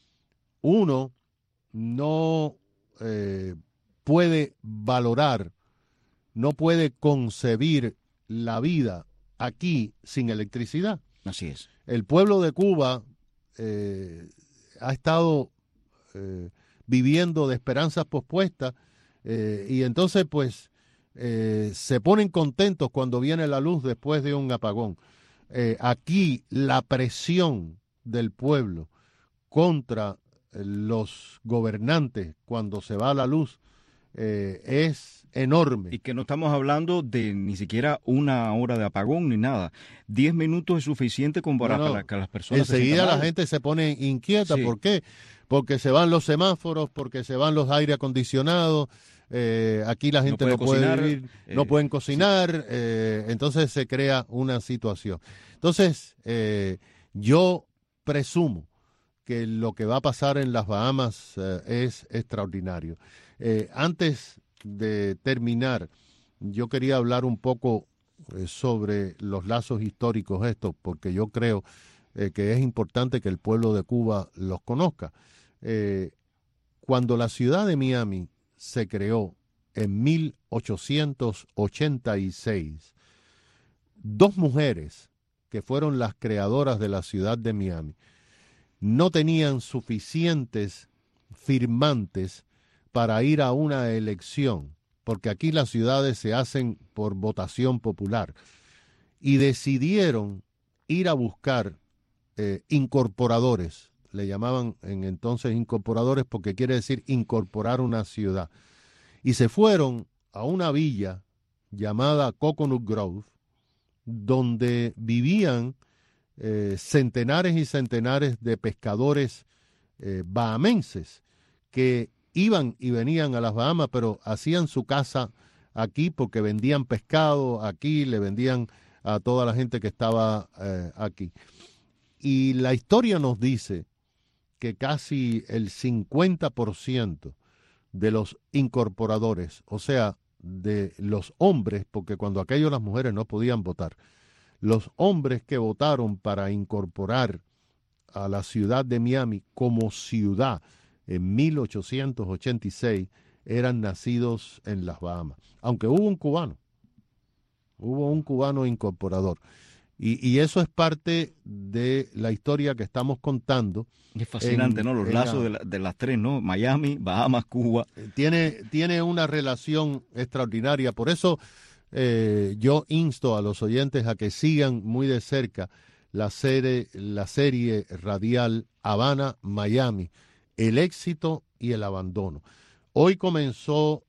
uno no eh, puede valorar, no puede concebir la vida aquí sin electricidad. Así es. El pueblo de Cuba eh, ha estado eh, viviendo de esperanzas pospuestas eh, y entonces pues eh, se ponen contentos cuando viene la luz después de un apagón. eh, aquí la presión del pueblo contra eh, los gobernantes cuando se va a la luz eh, es enorme. Y que no estamos hablando de ni siquiera una hora de apagón ni nada. Diez minutos es suficiente como para, no, no. para que las personas enseguida se la gente se pone inquieta. Sí. ¿Por qué? Porque se van los semáforos, porque se van los aire acondicionados. Eh, aquí la gente no puede, no puede vivir, eh, no pueden cocinar. Sí. Eh, entonces se crea una situación. Entonces eh, yo presumo que lo que va a pasar en las Bahamas eh, es extraordinario. Eh, antes de terminar, yo quería hablar un poco eh, sobre los lazos históricos estos, porque yo creo eh, que es importante que el pueblo de Cuba los conozca. Eh, cuando la ciudad de Miami se creó en mil ochocientos ochenta y seis, dos mujeres que fueron las creadoras de la ciudad de Miami no tenían suficientes firmantes para ir a una elección, porque aquí las ciudades se hacen por votación popular, y decidieron ir a buscar eh, incorporadores. Le llamaban en entonces incorporadores porque quiere decir incorporar una ciudad. Y se fueron a una villa llamada Coconut Grove, donde vivían eh, centenares y centenares de pescadores eh, bahamenses que iban y venían a las Bahamas, pero hacían su casa aquí porque vendían pescado aquí, le vendían a toda la gente que estaba eh, aquí. Y la historia nos dice que casi el cincuenta por ciento de los incorporadores, o sea, de los hombres, porque cuando aquello las mujeres no podían votar, los hombres que votaron para incorporar a la ciudad de Miami como ciudad en mil ochocientos ochenta y seis eran nacidos en las Bahamas, aunque hubo un cubano, hubo un cubano incorporador. Y, y eso es parte de la historia que estamos contando. Es fascinante, en, ¿no? Los lazos la, de, la, de las tres, ¿no? Miami, Bahamas, Cuba. Tiene, tiene una relación extraordinaria. Por eso eh, yo insto a los oyentes a que sigan muy de cerca la serie, la serie radial Habana-Miami, el éxito y el abandono. Hoy comenzó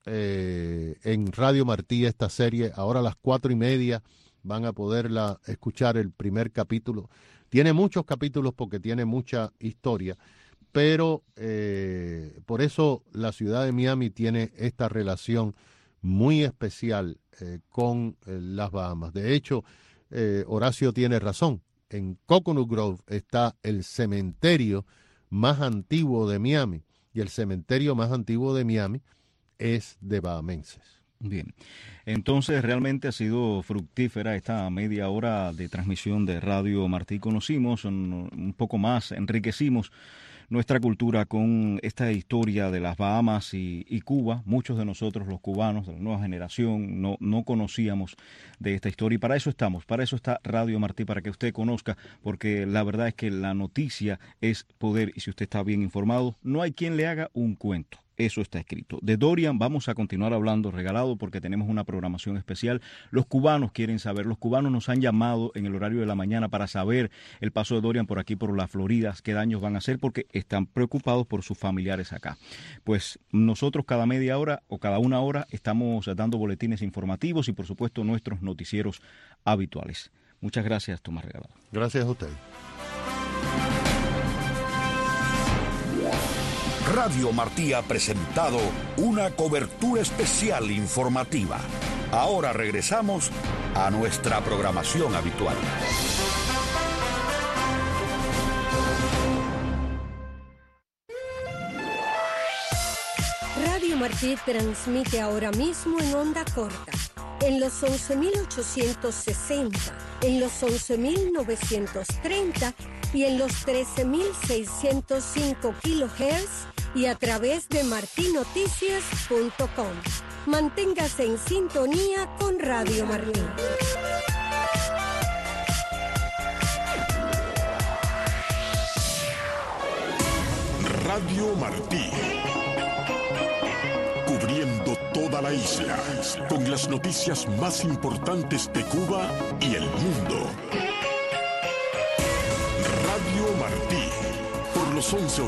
eh, en Radio Martí esta serie, ahora a las cuatro y media van a poderla escuchar el primer capítulo. Tiene muchos capítulos porque tiene mucha historia, pero eh, por eso la ciudad de Miami tiene esta relación muy especial eh, con eh, las Bahamas. De hecho, eh, Horacio tiene razón. En Coconut Grove está el cementerio más antiguo de Miami, y el cementerio más antiguo de Miami es de bahamenses. Bien, entonces realmente ha sido fructífera esta media hora de transmisión de Radio Martí. Conocimos un, un poco más, enriquecimos nuestra cultura con esta historia de las Bahamas y, y Cuba. Muchos de nosotros, los cubanos de la nueva generación, no, no conocíamos de esta historia, y para eso estamos, para eso está Radio Martí, para que usted conozca, porque la verdad es que la noticia es poder, y si usted está bien informado, no hay quien le haga un cuento. Eso está escrito. De Dorian vamos a continuar hablando regalado porque tenemos una programación especial. Los cubanos quieren saber, los cubanos nos han llamado en el horario de la mañana para saber el paso de Dorian por aquí, por la Florida, qué daños van a hacer, porque están preocupados por sus familiares acá. Pues nosotros cada media hora o cada una hora estamos dando boletines informativos y por supuesto nuestros noticieros habituales. Muchas gracias, Tomás Regalado. Gracias a usted. Radio Martí ha presentado una cobertura especial informativa. Ahora regresamos a nuestra programación habitual. Radio Martí transmite ahora mismo en onda corta, en los once mil ochocientos sesenta, en los once mil novecientos treinta y en los trece mil seiscientos cinco kilohertz y a través de marti noticias punto com. Manténgase en sintonía con Radio Martí. Radio Martí. Cubriendo toda la isla con las noticias más importantes de Cuba y el mundo. los once